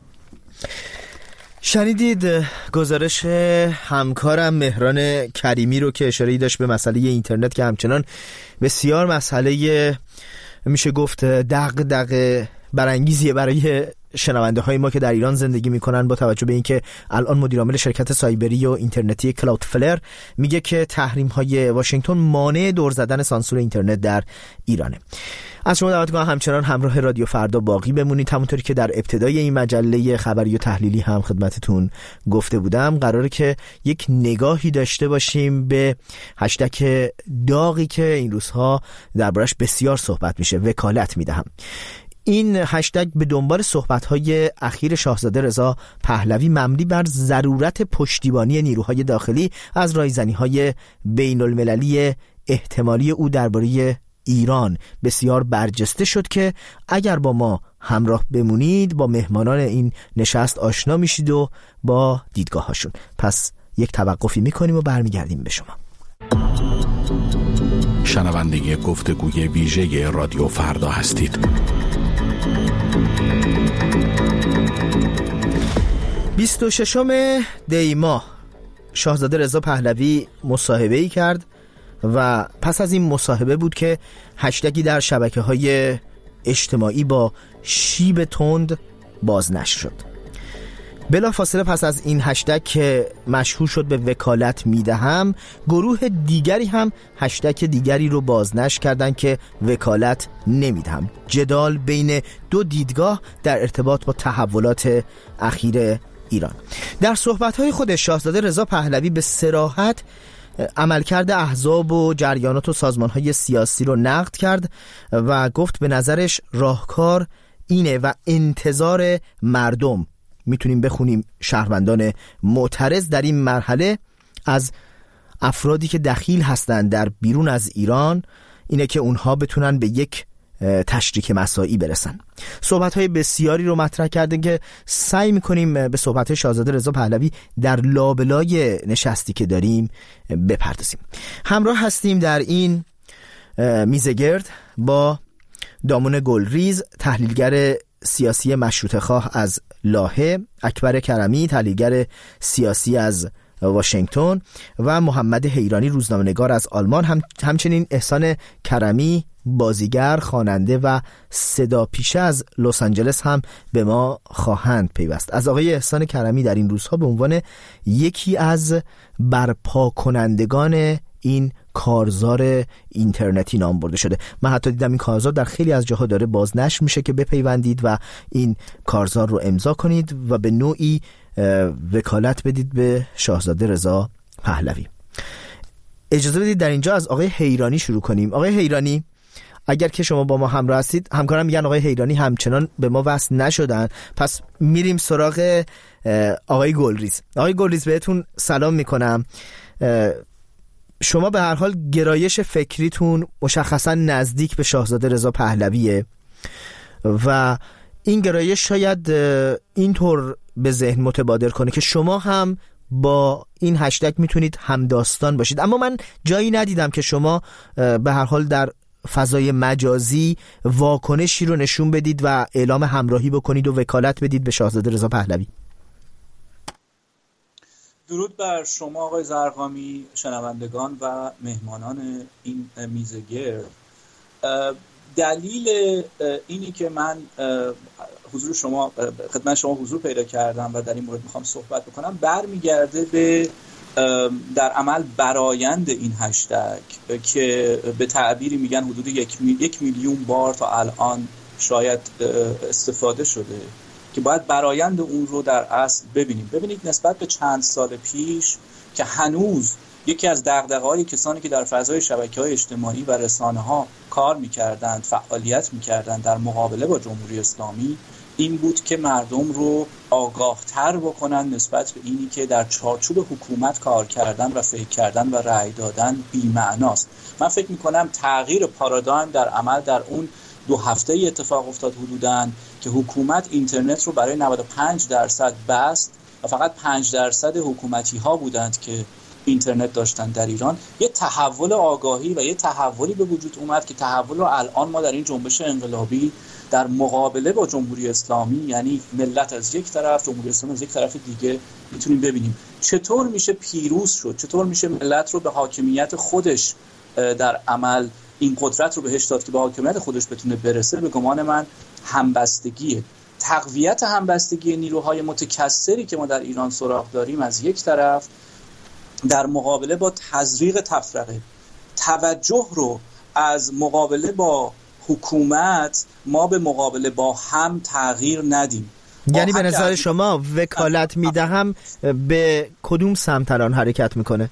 Speaker 1: شنیدید گزارش همکارم مهران کریمی رو که اشاره‌ای داشت به مسئله اینترنت که همچنان بسیار مسئله میشه گفت دغدغه برانگیزیه برای شنونده های ما که در ایران زندگی میکنن، با توجه به اینکه الان مدیر عامل شرکت سایبری و اینترنتی کلاودفلر میگه که تحریم های واشنگتن مانع دور زدن سانسور اینترنت در ایرانه. از شما دعوت می‌کنم همچنان همراه رادیو فردا باقی بمونید. همونطوری که در ابتدای این مجله خبری و تحلیلی هم خدمتتون گفته بودم، قراره که یک نگاهی داشته باشیم به هشتگ داغی که این روزها دربارش بسیار صحبت میشه، وکالت میدهم. این هشتگ به دنبال صحبت‌های اخیر شاهزاده رضا پهلوی مبنی بر ضرورت پشتیبانی نیروهای داخلی از رایزنی‌های بین‌المللی احتمالی او درباره ایران بسیار برجسته شد که اگر با ما همراه بمونید با مهمانان این نشست آشنا میشید و با دیدگاه‌هاشون. پس یک توقفی میکنیم و برمیگردیم به شما.
Speaker 10: شنونده گفتگوی ویژه رادیو فردا هستید.
Speaker 1: بیست و ششم دی ماه شاهزاده رضا پهلوی مصاحبه‌ای کرد و پس از این مصاحبه بود که هشتگی در شبکه‌های اجتماعی با شیب تند بازنشر شد. بلافاصله پس از این هشتگ که مشهور شد به وکالت میدهم، گروه دیگری هم هشتگ دیگری رو بازنشر کردند که وکالت نمیدهم. جدال بین دو دیدگاه در ارتباط با تحولات اخیر ایران. در صحبت‌های خودش شاهزاده رضا پهلوی به صراحت عملکرد احزاب و جریانات و سازمان‌های سیاسی رو نقد کرد و گفت به نظرش راهکار اینه و انتظار مردم، میتونیم بخونیم شهروندان معترض در این مرحله از افرادی که دخیل هستند در بیرون از ایران، اینه که اونها بتونن به یک تشریک مساعی برسن. صحبت‌های بسیاری رو مطرح کردن که سعی می‌کنیم به صحبت‌های شاهزاده رضا پهلوی در لابلای نشستی که داریم بپردازیم. همراه هستیم در این میزه گرد با دامون گلریز، تحلیلگر سیاسی مشروطه خواه از لاهه، اکبر کرمی، تحلیلگر سیاسی از واشنگتن و محمد حیرانی، روزنامه‌نگار از آلمان. هم همچنین احسان کرمی، بازیگر، خواننده و صدا پیشه از لس آنجلس هم به ما خواهند پیوست. از آقای احسان کرمی در این روزها به عنوان یکی از برپا کنندگان این کارزار اینترنتی نام برده شده. من حتی دیدم این کارزار در خیلی از جاها داره بازنشر میشه که بپیوندید و این کارزار رو امضا کنید و به نوعی وکالت بدید به شاهزاده رضا پهلوی. اجازه بدید در اینجا از آقای حیرانی شروع کنیم. آقای حیرانی، اگر که شما با ما همراه هستید، همکارم میگن آقای حیرانی همچنان به ما وصل نشدن، پس میریم سراغ آقای گلریز. آقای گلریز بهتون سلام میکنم. شما به هر حال گرایش فکریتون مشخصا نزدیک به شاهزاده رضا پهلویه و این گرایش شاید اینطور به ذهن متبادر کنه که شما هم با این هشتگ میتونید همداستان باشید، اما من جایی ندیدم که شما به هر حال در فضای مجازی واکنشی رو نشون بدید و اعلام همراهی بکنید و وکالت بدید به شاهزاده رضا پهلوی.
Speaker 13: درود بر شما آقای زرقامی، شنوندگان و مهمانان این میزه گرد. دلیل اینی که من حضور شما خدمت شما حضور پیدا کردم و در این مورد میخوام صحبت بکنم برمیگرده به در عمل برآیند این هشتگ که به تعبیری میگن حدود یک, می... یک میلیون بار تا الان شاید استفاده شده که باید برآیند اون رو در اصل ببینیم. ببینید نسبت به چند سال پیش که هنوز یکی از دغدغه‌های کسانی که در فضای شبکه‌های اجتماعی و رسانه‌ها کار می‌کردند، فعالیت می‌کردند در مقابله با جمهوری اسلامی این بود که مردم رو آگاه‌تر بکنن نسبت به اینی که در چارچوب حکومت کار کردن و فکر کردن و رأی دادن بی‌معناست. من فکر می‌کنم تغییر پارادایم در عمل در اون دو هفته اتفاق افتاد حدوداً که حکومت اینترنت رو برای نود و پنج درصد بست و فقط پنج درصد حکومتی‌ها بودند که اینترنت داشتن در ایران. یه تحول آگاهی و یه تحولی به وجود اومد که تحول رو الان ما در این جنبش انقلابی در مقابله با جمهوری اسلامی، یعنی ملت از یک طرف، جمهوری اسلامی از یک طرف دیگه، میتونیم ببینیم چطور میشه پیروز شد، چطور میشه ملت رو به حاکمیت خودش در عمل این قدرت رو بهش داد که به حاکمیت خودش بتونه برسه. به گمان من همبستگیه، تقویت همبستگی نیروهای متکثری که ما در ایران سراغ داریم از یک طرف، در مقابله با تزریق تفرقه، توجه رو از مقابله با حکومت ما به مقابله با هم تغییر ندیم.
Speaker 1: یعنی به نظر شما وکالت میدهم به کدوم سمت الان حرکت میکنه؟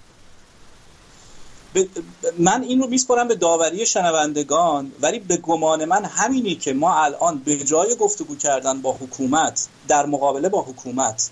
Speaker 13: من این رو میسپارم به داوری شنوندگان، ولی به گمان من همینی که ما الان به جای گفتگو کردن با حکومت در مقابله با حکومت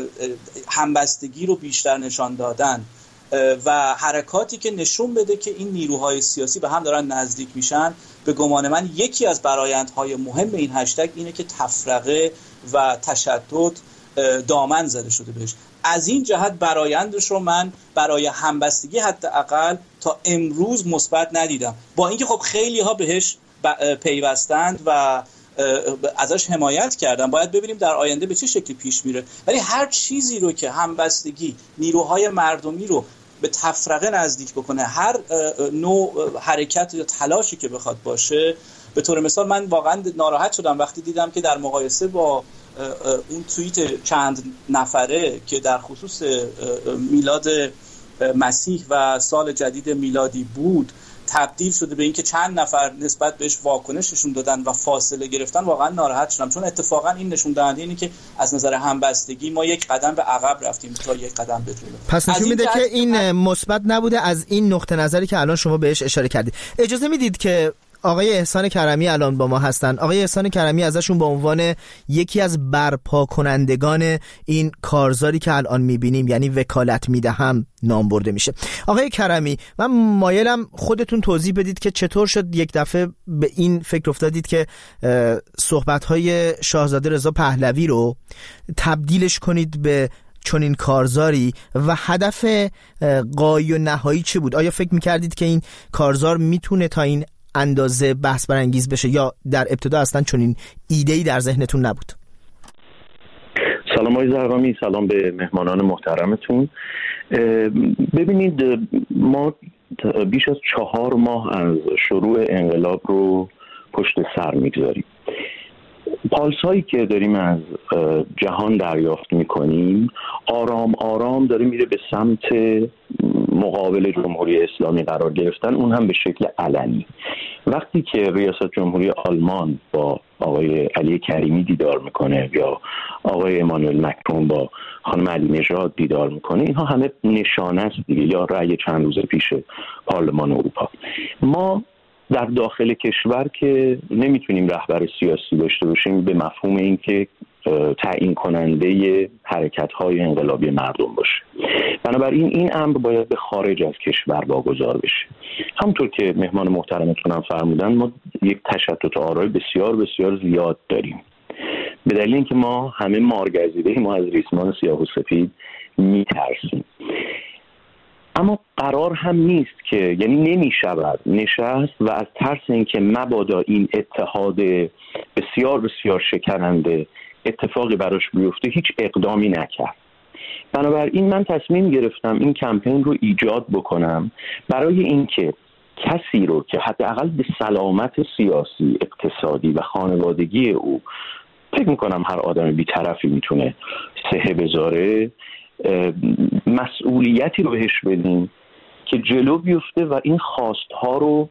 Speaker 13: همبستگی رو بیشتر نشان دادن و حرکاتی که نشون بده که این نیروهای سیاسی به هم دارن نزدیک میشن، به گمان من یکی از برآیندهای مهم این هشتگ اینه که تفرقه و تشدد دامن زده شده بهش. از این جهت برآیندش رو من برای همبستگی حداقل تا امروز مثبت ندیدم، با اینکه خب خیلی ها بهش پیوستند و ازش حمایت کردن. باید ببینیم در آینده به چه شکلی پیش میره، ولی هر چیزی رو که همبستگی نیروهای مردمی رو به تفرقه نزدیک بکنه، هر نوع حرکت یا تلاشی که بخواد باشه، به طور مثال من واقعا ناراحت شدم وقتی دیدم که در مقایسه با اون توییت چند نفره که در خصوص میلاد مسیح و سال جدید میلادی بود تبدیل شده به این که چند نفر نسبت بهش واکنش نشون دادن و فاصله گرفتن. واقعا ناراحت شدم، چون اتفاقا این نشون دهنده اینه که از نظر همبستگی ما یک قدم به عقب رفتیم تا یک قدم به جلو.
Speaker 1: پس نشون میده که این مثبت نبوده از این نقطه نظری که الان شما بهش اشاره کردید. اجازه میدید که آقای احسان کرمی الان با ما هستن. آقای احسان کرمی ازشون به عنوان یکی از برپا کنندگان این کارزاری که الان میبینیم، یعنی وکالت میدهم، نام برده میشه. آقای کرمی، من مایلم خودتون توضیح بدید که چطور شد یک دفعه به این فکر افتادید که صحبت‌های شاهزاده رضا پهلوی رو تبدیلش کنید به چنین کارزاری و هدف غایی و نهایی چی بود؟ آیا فکر میکردید که این کارزار میتونه تا این اندازه بحث برانگیز بشه یا در ابتدا اصلا چنین ایده‌ای در ذهنتون نبود؟
Speaker 14: سلام آقای زرقامی، سلام به مهمانان محترمتون. ببینید ما بیش از چهار ماه از شروع انقلاب رو پشت سر میگذاریم. پالس هایی که داریم از جهان دریافت میکنیم آرام آرام داره میره به سمت مقابل جمهوری اسلامی قرار گرفتن، اون هم به شکل علنی. وقتی که ریاست جمهوری آلمان با آقای علی کریمی دیدار میکنه یا آقای امانوئل مکرون با خانم علی نژاد دیدار میکنه، اینها همه نشانه است دیگه، یا رأی چند روز پیش پارلمان اروپا. ما در داخل کشور که نمیتونیم رهبر سیاسی داشته باشیم به مفهوم این که تعیین کننده حرکت‌های انقلابی مردم باشه. بنابراین این امر باید به خارج از کشور واگذار بشه. همونطور که مهمان محترمتون هم فرمودن، ما یک تشتت آرای بسیار بسیار زیاد داریم به دلیل اینکه ما همه مارگزیده ما از ریسمان سیاه و سفید میترسیم. اما قرار هم نیست که، یعنی نمیشود نشست و از ترس اینکه مبادا این اتحاد بسیار بسیار شکننده اتفاقی براش بیفته هیچ اقدامی نکرد. بنابراین من تصمیم گرفتم این کمپین رو ایجاد بکنم برای اینکه کسی رو که حداقل به سلامت سیاسی، اقتصادی و خانوادگی او فکر میکنم هر آدم بی‌طرفی میتونه صحه بذاره، مسئولیتی رو بهش بدیم که جلو بیفته و این خواستها رو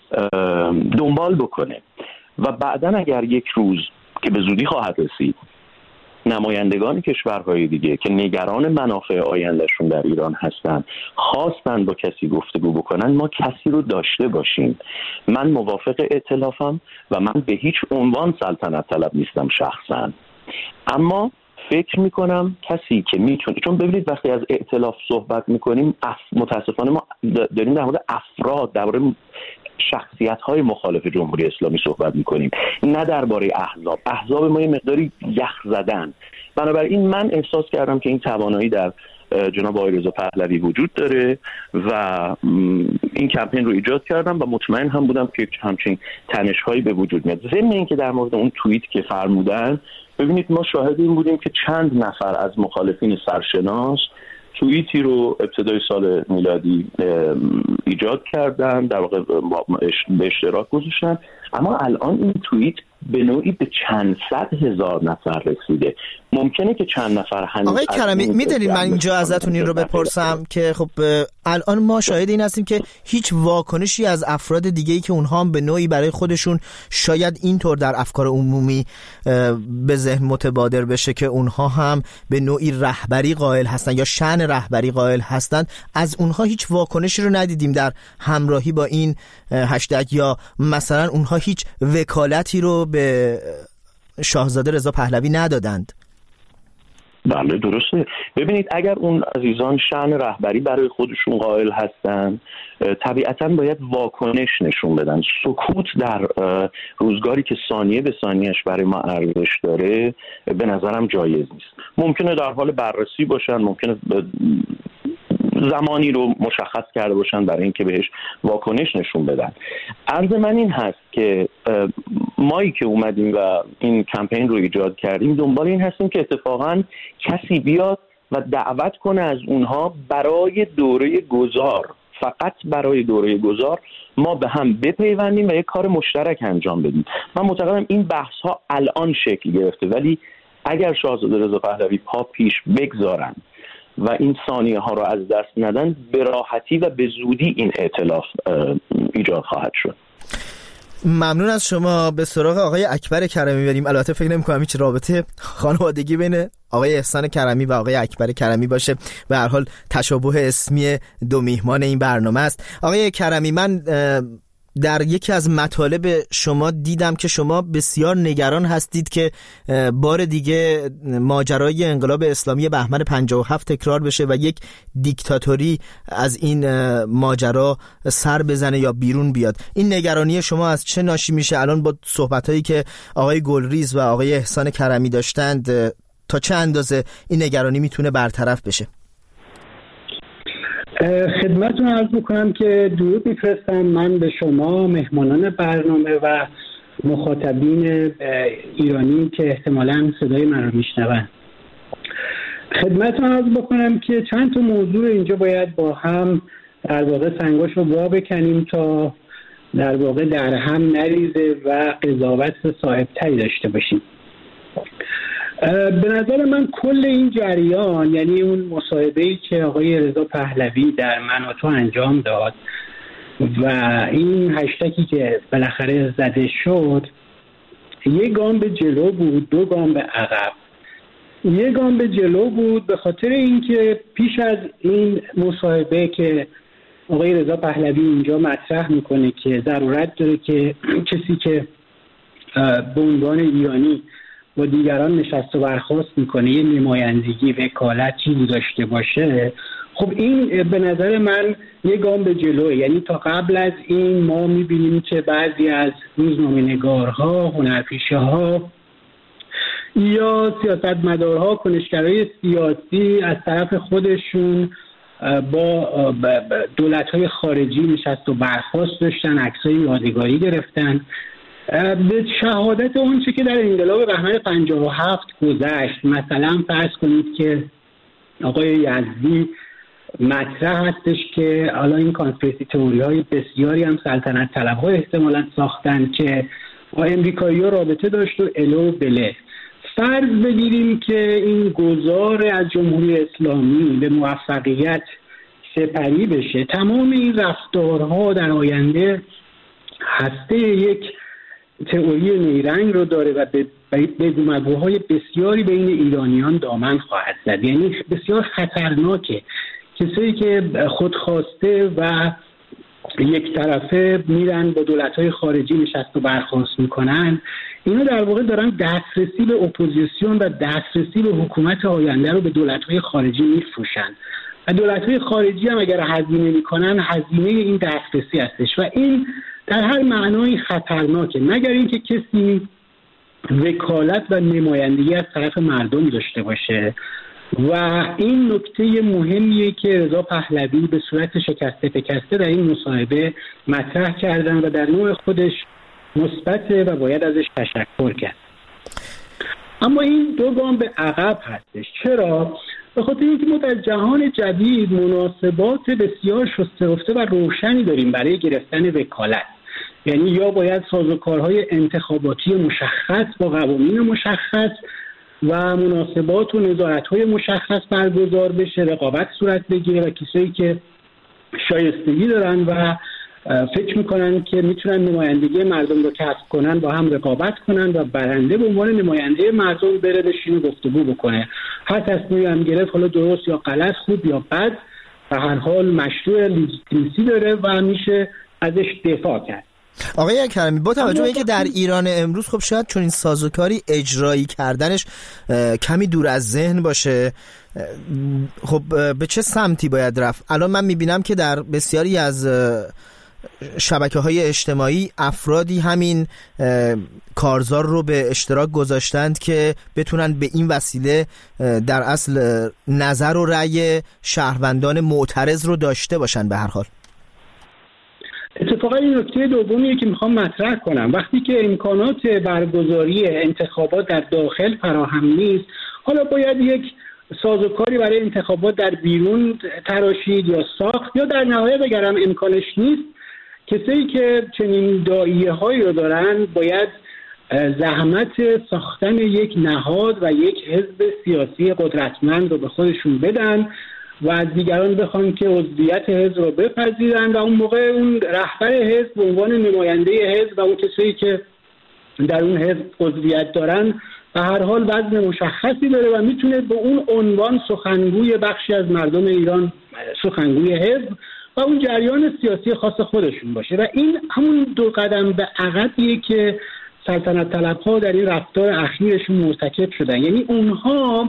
Speaker 14: دنبال بکنه و بعداً اگر یک روز که به زودی خواهد رسید نمایندگان کشورهای دیگه که نگران منافع آیندهشون در ایران هستن خواستن با کسی گفتگو بکنن، ما کسی رو داشته باشیم. من موافق ائتلافم و من به هیچ عنوان سلطنت طلب نیستم شخصا، اما فکر میکنم کسی که میتونه، چون ببینید وقتی از ائتلاف صحبت میکنیم متاسفانه ما داریم در مورد افراد، در مورد شخصیت‌های مخالف جمهوری اسلامی صحبت می‌کنیم، نه درباره احزاب. احزاب ما یه مقداری یخ زدن. بنابراین من احساس کردم که این توانایی در جناب آقای رضا پهلوی وجود داره و این کمپین رو ایجاد کردم و مطمئن هم بودم که همچین تنش‌هایی به وجود میاد. ضمن اینکه در مورد اون توییت که فرمودن، ببینید ما شاهد این بودیم که چند نفر از مخالفین سرشناس توییتی رو ابتدای سال میلادی ایجاد کردن، در واقع به اشتراک گذاشتن، اما الان این توییت به نوعی به چند صد هزار نفر رسیده. ممکنه که چند نفر هنوز
Speaker 1: آقای کرمی میدونید من اینجا ازتون این رو بپرسم که خب الان ما شاهد این هستیم که هیچ واکنشی از افراد دیگه‌ای که اونها هم به نوعی برای خودشون شاید اینطور در افکار عمومی به ذهن متبادر بشه که اونها هم به نوعی رهبری قائل هستن یا شأن رهبری قائل هستن، از اونها هیچ واکنشی رو ندیدیم در همراهی با این هشتگ، یا مثلا اونها هیچ وکالتی رو به شاهزاده رضا پهلوی ندادند.
Speaker 14: بله درسته. ببینید اگر اون عزیزان شأن رهبری برای خودشون قائل هستن، طبیعتاً باید واکنش نشون بدن. سکوت در روزگاری که ثانیه به ثانیهش برای ما ارزش داره به نظرم جایز نیست. ممکنه در حال بررسی باشن، ممکنه زمانی رو مشخص کرده باشن برای اینکه بهش واکنش نشون بدن. عرض من این هست که مایی که اومدیم و این کمپین رو ایجاد کردیم دنبال این هستیم که اتفاقا کسی بیاد و دعوت کنه از اونها برای دوره گذار، فقط برای دوره گذار ما به هم بپیوندیم و یک کار مشترک انجام بدیم. من معتقدم این بحث ها الان شکل گرفته، ولی اگر شاهزاده رضا پهلوی پا پیش بگذارن و این ثانیه ها رو از دست ندن، به راحتی و به زودی این ائتلاف ایجاد خواهد شد.
Speaker 1: ممنون از شما. به سراغ آقای اکبر کرمی بریم. البته فکر نمی‌کنم هیچ رابطه خانوادگی بین آقای احسان کرمی و آقای اکبر کرمی باشه، به هر حال تشابه اسمی دو میهمان این برنامه است. آقای کرمی، من در یکی از مطالب شما دیدم که شما بسیار نگران هستید که بار دیگه ماجرای انقلاب اسلامی بهمن پنجاه و هفت تکرار بشه و یک دیکتاتوری از این ماجرا سر بزنه یا بیرون بیاد. این نگرانی شما از چه ناشی میشه؟ الان با صحبتایی که آقای گلریز و آقای احسان کرمی داشتند، تا چه اندازه این نگرانی میتونه برطرف بشه؟
Speaker 15: خدمتتون عرض میکنم که درود میفرستم من به شما مهمانان برنامه و مخاطبین ایرانی که احتمالاً صدای من رو میشنون. خدمتتون عرض بکنم که چند تا موضوع اینجا باید با هم در واقع سنگاش رو وا بکنیم تا در واقع در هم نریزه و قضاوت صاحب‌تری داشته باشیم. به نظر من کل این جریان، یعنی اون مصاحبه‌ای که آقای رضا پهلوی در من و تو انجام داد و این هشتگی که بالاخره زده شد، یک گام به جلو بود، دو گام به عقب. یک گام به جلو بود به خاطر اینکه پیش از این مصاحبه که آقای رضا پهلوی اینجا مطرح میکنه که ضرورت داره که کسی که به عنوان ایرانی با دیگران نشست و برخاست میکنه یه نمایندگی وکالت چیزی داشته باشه، خب این به نظر من یه گام به جلوه. یعنی تا قبل از این ما میبینیم که بعضی از روزنامه‌نگارها، هنرپیشه‌ها یا سیاستمدارها، کنشگرای سیاسی از طرف خودشون با دولت‌های خارجی نشست و برخاست داشتن، عکسای یادگاری گرفتن. به شهادت اون چه که در انقلاب بهمن پنجاه و هفت گذشت، مثلا فرض کنید که آقای یزدی مطرح هستش که حالا این کانسپیرسی تئوری های بسیاری هم سلطنت طلب‌ها احتمالاً ساختن که با امریکایی‌ها رابطه داشت و الو بله. فرض بگیریم که این گذار از جمهوری اسلامی به موفقیت سپری بشه، تمام این رفتارها در آینده هسته یک تئوری نیرنگ رو داره و به بگومگوهای بسیاری بین ایرانیان دامن خواهد زد. یعنی بسیار خطرناکه کسایی که خودخواسته و یک طرفه میرن با دولت‌های خارجی نشست و برخاست میکنن، اینا در واقع دارن دسترسی به اپوزیسیون و دسترسی به حکومت آینده رو به دولت‌های خارجی میفروشن و دولت‌های خارجی هم اگر هزینه میکنن هزینه این دسترسی هستش و این در هر معنای خطرناکه، مگر اینکه کسی وکالت و نمایندگی از طرف مردم داشته باشه. و این نکته مهمیه که رضا پهلوی به صورت شکسته فکسته در این مصاحبه مطرح کردن و در نوع خودش مثبته و باید ازش تشکر کرد. اما این دو گام به عقب هستش. چرا؟ به خاطر اینکه ما در جهان جدید مناسبات بسیار شسته رفته و روشنی داریم برای گرفتن وکالت. یعنی یا باید سازوکارهای انتخاباتی مشخص با قوانین مشخص و مناسبات و نظارت‌های مشخص برگزار بشه، رقابت صورت بگیره و کسایی که شایستگی دارن و فکر میکنن که میتونن نمایندگی مردم رو کسب کنن با هم رقابت کنن و برنده به عنوان نماینده مردم بره بشینه گفتگو بکنه. هر تصمیمی هم گرفت، حالا درست یا غلط، خوب یا بد، به هر حال مشروع لیجیتیمیتی داره و میشه ازش دفاع کرد.
Speaker 1: آقای کرمی، با توجه به اینکه در ایران امروز خب شاید چون این سازوکاری اجرایی کردنش کمی دور از ذهن باشه، خب به چه سمتی باید رفت؟ الان من میبینم که در بسیاری از شبکه‌های اجتماعی افرادی همین کارزار رو به اشتراک گذاشتند که بتونن به این وسیله در اصل نظر و رأی شهروندان معترض رو داشته باشن. به هر حال
Speaker 15: اتفاقا این نکته دومیه که میخوام مطرح کنم. وقتی که امکانات برگزاری انتخابات در داخل فراهم نیست، حالا باید یک سازوکاری برای انتخابات در بیرون تراشید یا ساخت، یا در نهایت اگر هم امکانش نیست، کسایی که چنین داعیه هایی رو دارن باید زحمت ساختن یک نهاد و یک حزب سیاسی قدرتمند رو به خودشون بدن و از دیگران بخوان که عضویت حزب رو بپذیرن و اون موقع اون رهبر حزب به عنوان نماینده حزب و اون کسایی که در اون حزب عضویت دارن به هر حال وزن مشخصی داره و میتونه به اون عنوان سخنگوی بخشی از مردم ایران، سخنگوی حزب و اون جریان سیاسی خاص خودشون باشه. و این همون دو قدم به عقبیه که سلطنت طلب‌ها در این رفتار اخیرشون مرتکب شدن. یعنی اونها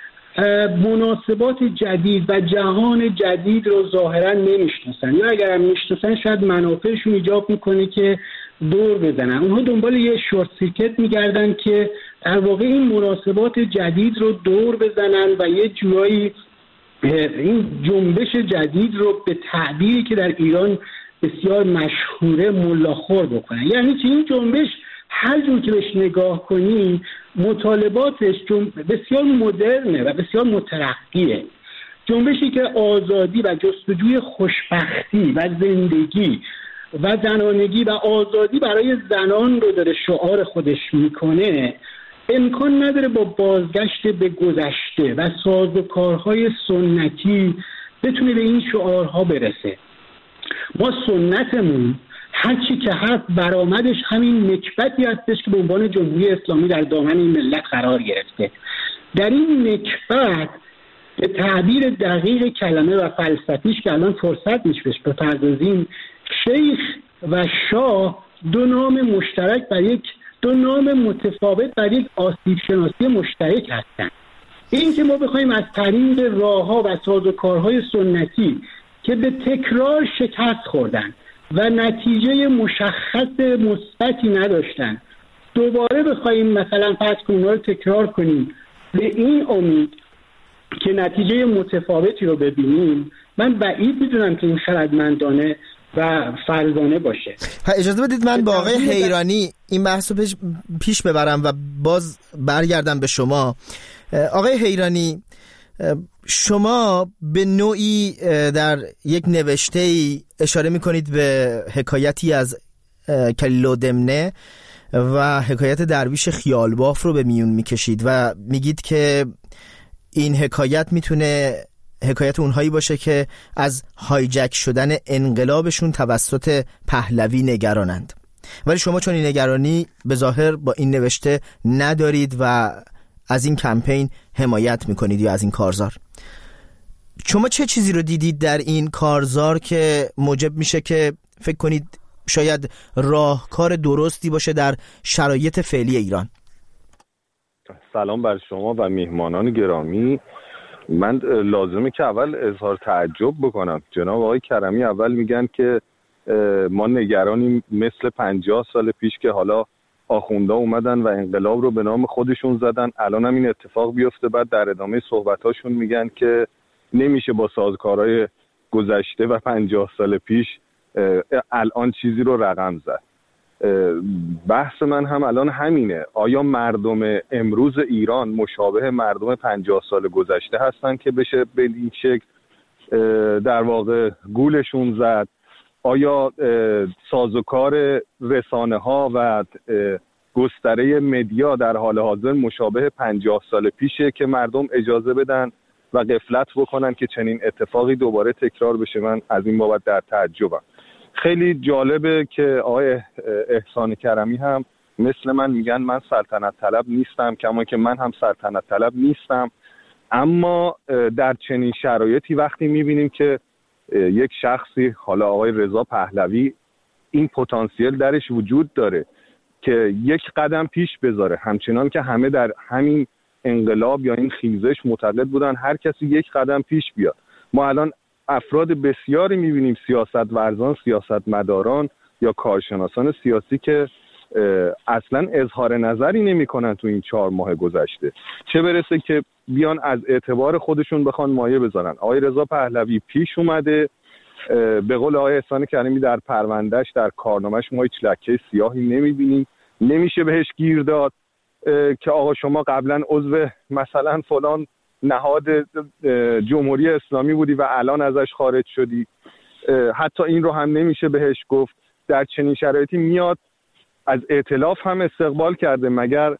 Speaker 15: مناسبات جدید و جهان جدید رو ظاهرا نمیشناسن، یا اگر هم میشناسن شاید منافعشون ایجاب میکنه که دور بزنن. اونها دنبال یه شورت سیرکت میگردن که در واقع این مناسبات جدید رو دور بزنن و یه جورایی این جنبش جدید رو به تعبیری که در ایران بسیار مشهوره ملاخور بکنن. یعنی که این جنبش هر جور که بهش نگاه کنی مطالباتش بسیار مدرنه و بسیار مترقیه. جنبشی که آزادی و جستجوی خوشبختی و زندگی و زنانگی و آزادی برای زنان رو داره شعار خودش میکنه، امکان نداره با بازگشت به گذشته و سازوکارهای سنتی بتونه به این شعارها برسه. ما سنتمون هرچی که هست برآمدش همین نکبتی هستش که به عنوان جمهوری اسلامی در دامن این ملت قرار گرفته. در این نکبت به تعبیر دقیق کلمه و فلسفیش که الان فرصت نیست بهش بپردازیم، شیخ و شاه دو نام مشترک بر یک دو نام متفاوت بر یک آسیب شناسی مشترک هستند. این که ما بخوایم از طریق راه‌ها و سازوکارهای سنتی که به تکرار شکست خوردن و نتیجه مشخص مثبتی نداشتن دوباره بخوایم مثلا فرض کنیم رو تکرار کنیم به این امید که نتیجه متفاوتی رو ببینیم، من بعید میدونم که این خردمندانه و فرزانه باشه.
Speaker 1: اجازه بدید من با آقای حیرانی این بحث رو پیش, پیش ببرم و باز برگردم به شما. آقای حیرانی، شما به نوعی در یک نوشته‌ای اشاره می‌کنید به حکایتی از کلیل و دمنه و حکایت درویش خیالباف رو به میون میکشید و میگید که این حکایت میتونه حکایت اونهایی باشه که از هایجک شدن انقلابشون توسط پهلوی نگرانند، ولی شما چون این نگرانی به ظاهر با این نوشته ندارید و از این کمپین حمایت میکنید یا از این کارزار. شما چه چیزی رو دیدید در این کارزار که موجب میشه که فکر کنید شاید راهکار درستی باشه در شرایط فعلی ایران؟
Speaker 16: سلام بر شما و میهمانان گرامی. من لازمه که اول اظهار تعجب بکنم. جناب آقای کرمی اول میگن که ما نگرانیم مثل پنجاه سال پیش که حالا آخوندا اومدن و انقلاب رو به نام خودشون زدن، الان هم این اتفاق بیفته. بعد در ادامه صحبتاشون میگن که نمیشه با سازکارهای گذشته و پنجاه سال پیش الان چیزی رو رقم زد. بحث من هم الان همینه، آیا مردم امروز ایران مشابه مردم پنجاه سال گذشته هستن که بشه به این شکل در واقع گولشون زد؟ آیا سازوکار رسانه ها و گستره مدیا در حال حاضر مشابه پنجاه سال پیشه که مردم اجازه بدن و غفلت بکنن که چنین اتفاقی دوباره تکرار بشه؟ من از این بابت در تعجبم. خیلی جالبه که آقای احسان کرمی هم مثل من میگن من سلطنت طلب نیستم، کما که من هم سلطنت طلب نیستم، اما در چنین شرایطی وقتی میبینیم که یک شخصی، حالا آقای رضا پهلوی، این پتانسیل درش وجود داره که یک قدم پیش بذاره، همچنان که همه در همین انقلاب یا این خیزش معتقد بودن هر کسی یک قدم پیش بیاد. ما الان افراد بسیاری میبینیم، سیاست ورزان، سیاست مداران یا کارشناسان سیاسی که اصلا اظهار نظری نمی کنن تو این چهار ماه گذشته، چه برسه که بیان از اعتبار خودشون بخوان مایه بذارن. آقای رضا پهلوی پیش اومده، به قول آقای احسان کریمی در پروندهش، در کارنامهش ما هیچ لکه سیاهی نمیبینیم، نمیشه بهش گیر داد که آقا شما قبلا عضو مثلا فلان نهاد جمهوری اسلامی بودی و الان ازش خارج شدی. حتی این رو هم نمیشه بهش گفت. در چنین شرایطی میاد از ائتلاف هم استقبال کرده، مگر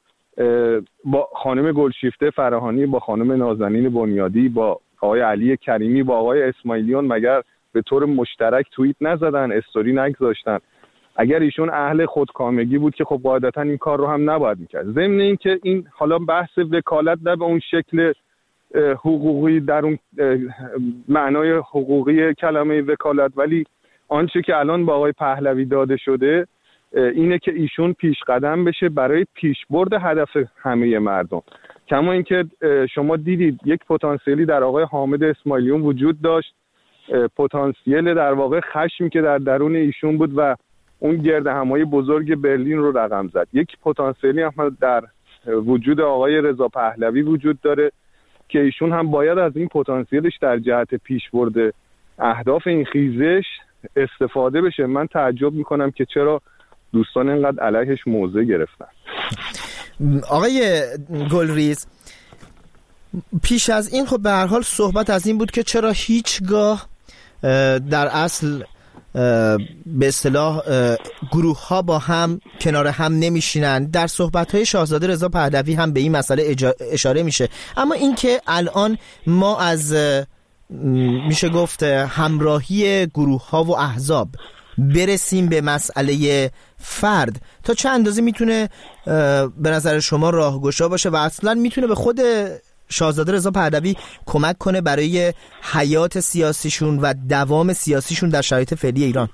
Speaker 16: با خانم گلشیفته فراهانی، با خانم نازنین بنیادی، با آقای علی کریمی، با آقای اسماعیلیون مگر به طور مشترک توییت نزدن، استوری نگذاشتن؟ اگر ایشون اهل خودکامگی بود که خب قاعدتا این کار رو هم نباید میکرد. ضمن این که این حالا بحث وکالت نه به اون شکل حقوقی در اون معنای حقوقی کلمه وکالت، ولی آنچه که الان با آقای پهلوی داده شده اینه که ایشون پیش قدم بشه برای پیشبرد هدف همه مردم. کما اینکه شما دیدید یک پتانسیلی در آقای حامد اسماعیلیون وجود داشت، پتانسیل در واقع خشمی که در درون ایشون بود و اون گرد همایی بزرگ برلین رو رقم زد. یک پتانسیلی هم در وجود آقای رضا پهلوی وجود داره که ایشون هم باید از این پتانسیلش در جهت پیشبرد اهداف این خیزش استفاده بشه. من تعجب میکنم که چرا دوستان اینقدر علیهش موضع گرفتن.
Speaker 1: آقای گلریز، پیش از این خب به هر حال صحبت از این بود که چرا هیچگاه در اصل به اصطلاح گروه ها با هم کنار هم نمیشینن. در صحبت های شاهزاده رضا پهلوی هم به این مسئله اشاره میشه، اما این که الان ما از میشه گفت همراهی گروه ها و احزاب برسیم به مسئله فرد، تا چه اندازه میتونه به نظر شما راهگشا باشه و اصلا میتونه به خود شاهزاده رضا پهلوی کمک کنه برای حیات سیاسیشون و دوام سیاسیشون در شرایط فعلی ایران؟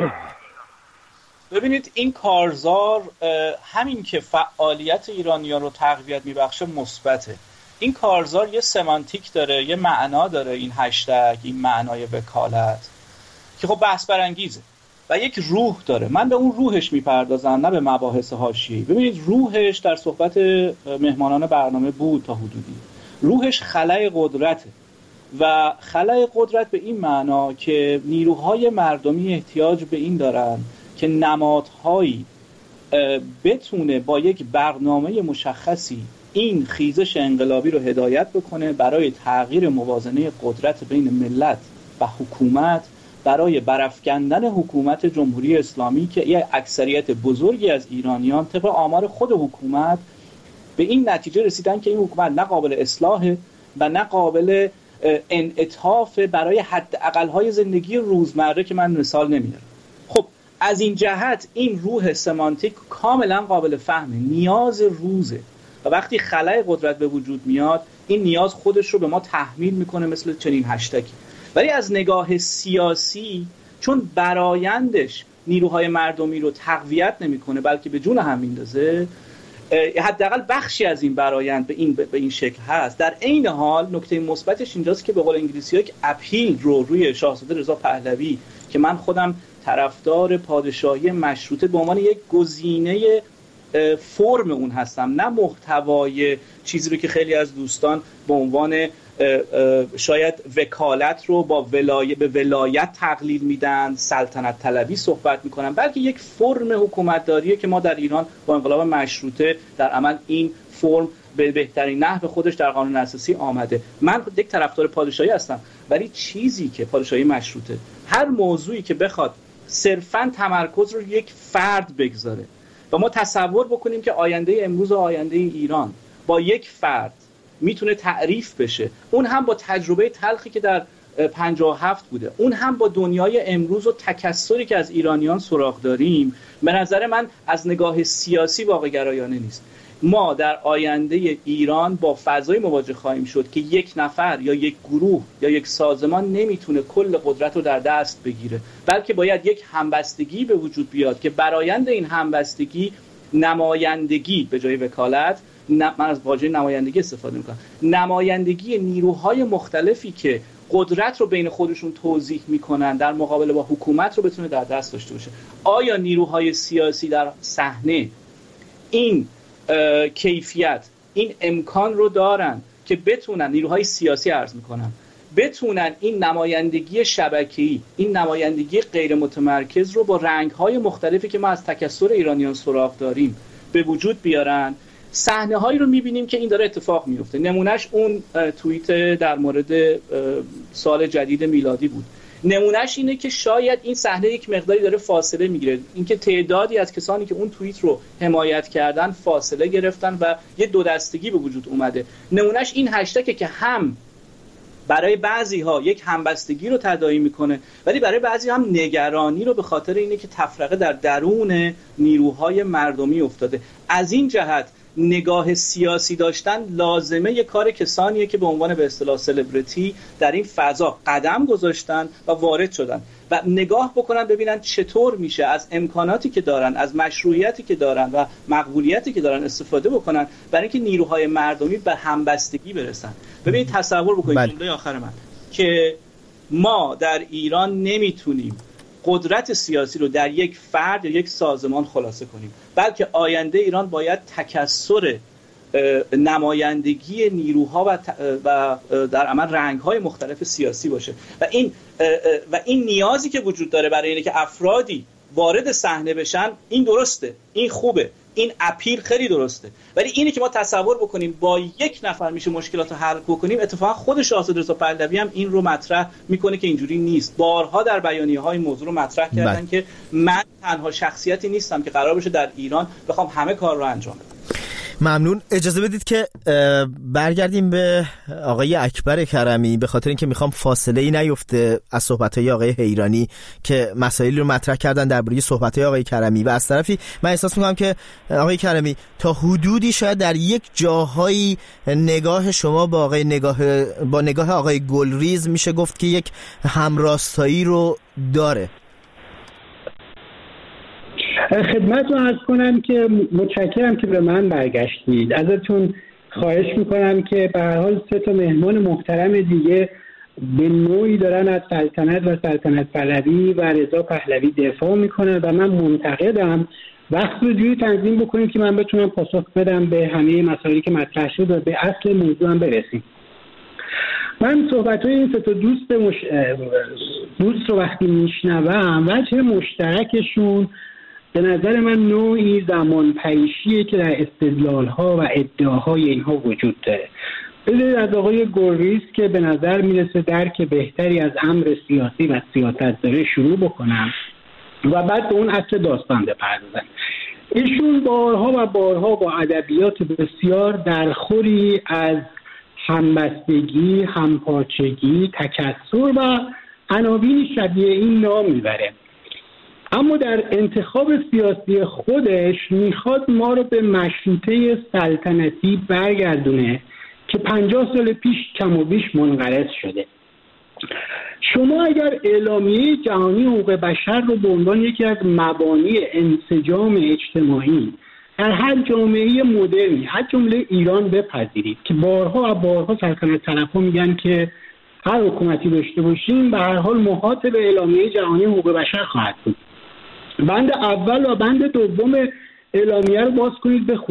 Speaker 13: ببینید، این کارزار همین که فعالیت ایرانیان رو تقویت میبخشه مثبته. این کارزار یه سمانتیک داره، یه معنا داره، این هشتگ، این معنای وکالت که خب بحث برانگیزه، و یک روح داره. من به اون روحش میپردازم، نه به مباحث حاشیه‌ای. ببینید، روحش در صحبت مهمانان برنامه بود تا حدودی. روحش خلأ قدرته و خلأ قدرت به این معنا که نیروهای مردمی احتیاج به این دارن که نمادهایی بتونه با یک برنامه مشخصی این خیزش انقلابی رو هدایت بکنه برای تغییر موازنه قدرت بین ملت و حکومت برای برافکندن حکومت جمهوری اسلامی که یک اکثریت بزرگی از ایرانیان طبق آمار خود حکومت به این نتیجه رسیدن که این حکومت نه قابل اصلاحه و نه قابل انعطاف برای حداقل‌های زندگی روزمره که من مثال نمیارم. خب از این جهت این روح سمانتیک کاملا قابل فهمه، نیاز روزه و وقتی خلأ قدرت به وجود میاد این نیاز خودش رو به ما تحمیل میکنه مثل چنین هشتگی. ولی از نگاه سیاسی چون برایندش نیروهای مردمی رو تقویت نمیکنه بلکه به جون هم میندازه، حداقل بخشی از این برایند به این به این شکل هست. در عین حال نکته مثبتش اینجاست که به قول انگلیسی‌ها یک اپیل رو روی شاهزاده رضا پهلوی که من خودم طرفدار پادشاهی مشروطه به عنوان یک گزینه فرم اون هستم، نه محتوای چیزی رو که خیلی از دوستان به عنوان شاید وکالت رو با ولایت به ولایت تقلیل میدن، سلطنت طلبی صحبت میکنن، بلکه یک فرم حکومتداریه که ما در ایران با انقلاب مشروطه در عمل این فرم به بهترین نحو خودش در قانون اساسی آمده. من یک طرفدار پادشاهی هستم، ولی چیزی که پادشاهی مشروطه، هر موضوعی که بخواد صرفاً تمرکز رو یک فرد بگذاره و ما تصور بکنیم که آینده امروز و آینده ایران با یک فرد میتونه تعریف بشه، اون هم با تجربه تلخی که در پنجاه و هفت بوده، اون هم با دنیای امروز و تکثری که از ایرانیان سراغ داریم، به نظر من از نگاه سیاسی واقع گرایانه نیست. ما در آینده ایران با فضای مواجه خواهیم شد که یک نفر یا یک گروه یا یک سازمان نمیتونه کل قدرت رو در دست بگیره، بلکه باید یک همبستگی به وجود بیاد که برآیند این همبستگی نمایندگی به جای وکالت، من از واژه نمایندگی استفاده میکنم، نمایندگی نیروهای مختلفی که قدرت رو بین خودشون توزیع میکنن در مقابله با حکومت رو بتونه در دست داشته باشه. آیا نیروهای سیاسی در صحنه این کیفیت، این امکان رو دارن که بتونن، نیروهای سیاسی عرض میکنم، بتونن این نمایندگی شبکه‌ای، این نمایندگی غیر متمرکز رو با رنگ‌های مختلفی که ما از تکثر ایرانیان سراغ داریم به وجود بیارن؟ صحنه هایی رو میبینیم که این داره اتفاق میفته. نمونهش اون توییت در مورد سال جدید میلادی بود. نمونهش اینه که شاید این صحنه یک مقداری داره فاصله میگیره، اینکه تعدادی از کسانی که اون توییت رو حمایت کردن فاصله گرفتن و یه دو دستگی به وجود اومده. نمونهش این هشتگه که هم برای بعضی ها یک همبستگی رو تداعی میکنه، ولی برای بعضی هم نگرانی رو به خاطر اینه که تفرقه در درون نیروهای مردمی افتاده. از این جهت نگاه سیاسی داشتن لازمه یک کار کسانیه که به عنوان به اصطلاح سلبریتی در این فضا قدم گذاشتن و وارد شدن و نگاه بکنن ببینن چطور میشه از امکاناتی که دارن، از مشروعیتی که دارن و مقبولیتی که دارن استفاده بکنن برای اینکه نیروهای مردمی به همبستگی برسن. ببینید تصور بکنید جمله آخر من که ما در ایران نمیتونیم قدرت سیاسی رو در یک فرد یا یک سازمان خلاصه کنیم، بلکه آینده ایران باید تکثر نمایندگی نیروها و, و در عمل رنگ‌های مختلف سیاسی باشه و این و این نیازی که وجود داره برای اینه که افرادی وارد صحنه بشن، این درسته، این خوبه، این اپیل خیلی درسته، ولی اینی که ما تصور بکنیم با یک نفر میشه مشکلات رو حل بکنیم، اتفاقا خود شاهزاده رضا پهلوی هم این رو مطرح میکنه که اینجوری نیست. بارها در بیانیه‌های موضوع رو مطرح کردن که من تنها شخصیتی نیستم که قرار بشه در ایران بخوام همه کار رو انجام بدم.
Speaker 1: ممنون. اجازه بدید که برگردیم به آقای اکبر کرمی، به خاطر اینکه میخوام فاصله ای نیفته از صحبت‌های آقای حیرانی که مسائلی رو مطرح کردن درباره صحبت‌های آقای کرمی و از طرفی من احساس میکنم که آقای کرمی تا حدودی شاید در یک جاهایی نگاه شما با آقای نگاه با نگاه آقای گلریز میشه گفت که یک همراستایی رو داره.
Speaker 15: خدمتتون عرض کنم که متشکرم که به من برگشتید. ازتون خواهش میکنم که به هر حال سه تا مهمان محترم دیگه به نوعی دارن از سلطنت و سلطنت پهلوی و رضا پهلوی دفاع میکنن و من منتقدم وقت رو جوری تنظیم بکنیم که من بتونم پاسخ بدم به همه مسائلی که مطرح شد و به اصل موضوع هم برسیم. من صحبت‌های این سه تا دوست مش... دوست رو وقتی میشنوم وجه مشترکشون به نظر من نوعی زمان پریشیه که در استدلال‌ها و ادعاهای اینها وجود داره. بذارید از آقای گلریز که به نظر میرسه درک بهتری از امر سیاسی و سیاست داره شروع بکنم و بعد به اون اصل داستان بپردازم. ایشون بارها و بارها با ادبیات بسیار درخوری از همبستگی، همپارچگی، تکثر و عناوین شبیه این نام میبره، اما در انتخاب سیاسی خودش میخواد ما رو به مشروطه سلطنتی برگردونه که پنجاه سال پیش کم و بیش منقرض شده. شما اگر اعلامیه جهانی حقوق بشر رو به عنوان یکی از مبانی انسجام اجتماعی در هر جامعه مدرنی، هر جمله ایران بپذیرید که بارها و بارها سلطنت طلب‌ها میگن که هر حکومتی داشته باشیم به هر حال محاط به اعلامیه جهانی حقوق بشر خواهد بود. بند اول و بند دوم اعلامیه رو باز کنید بخونید.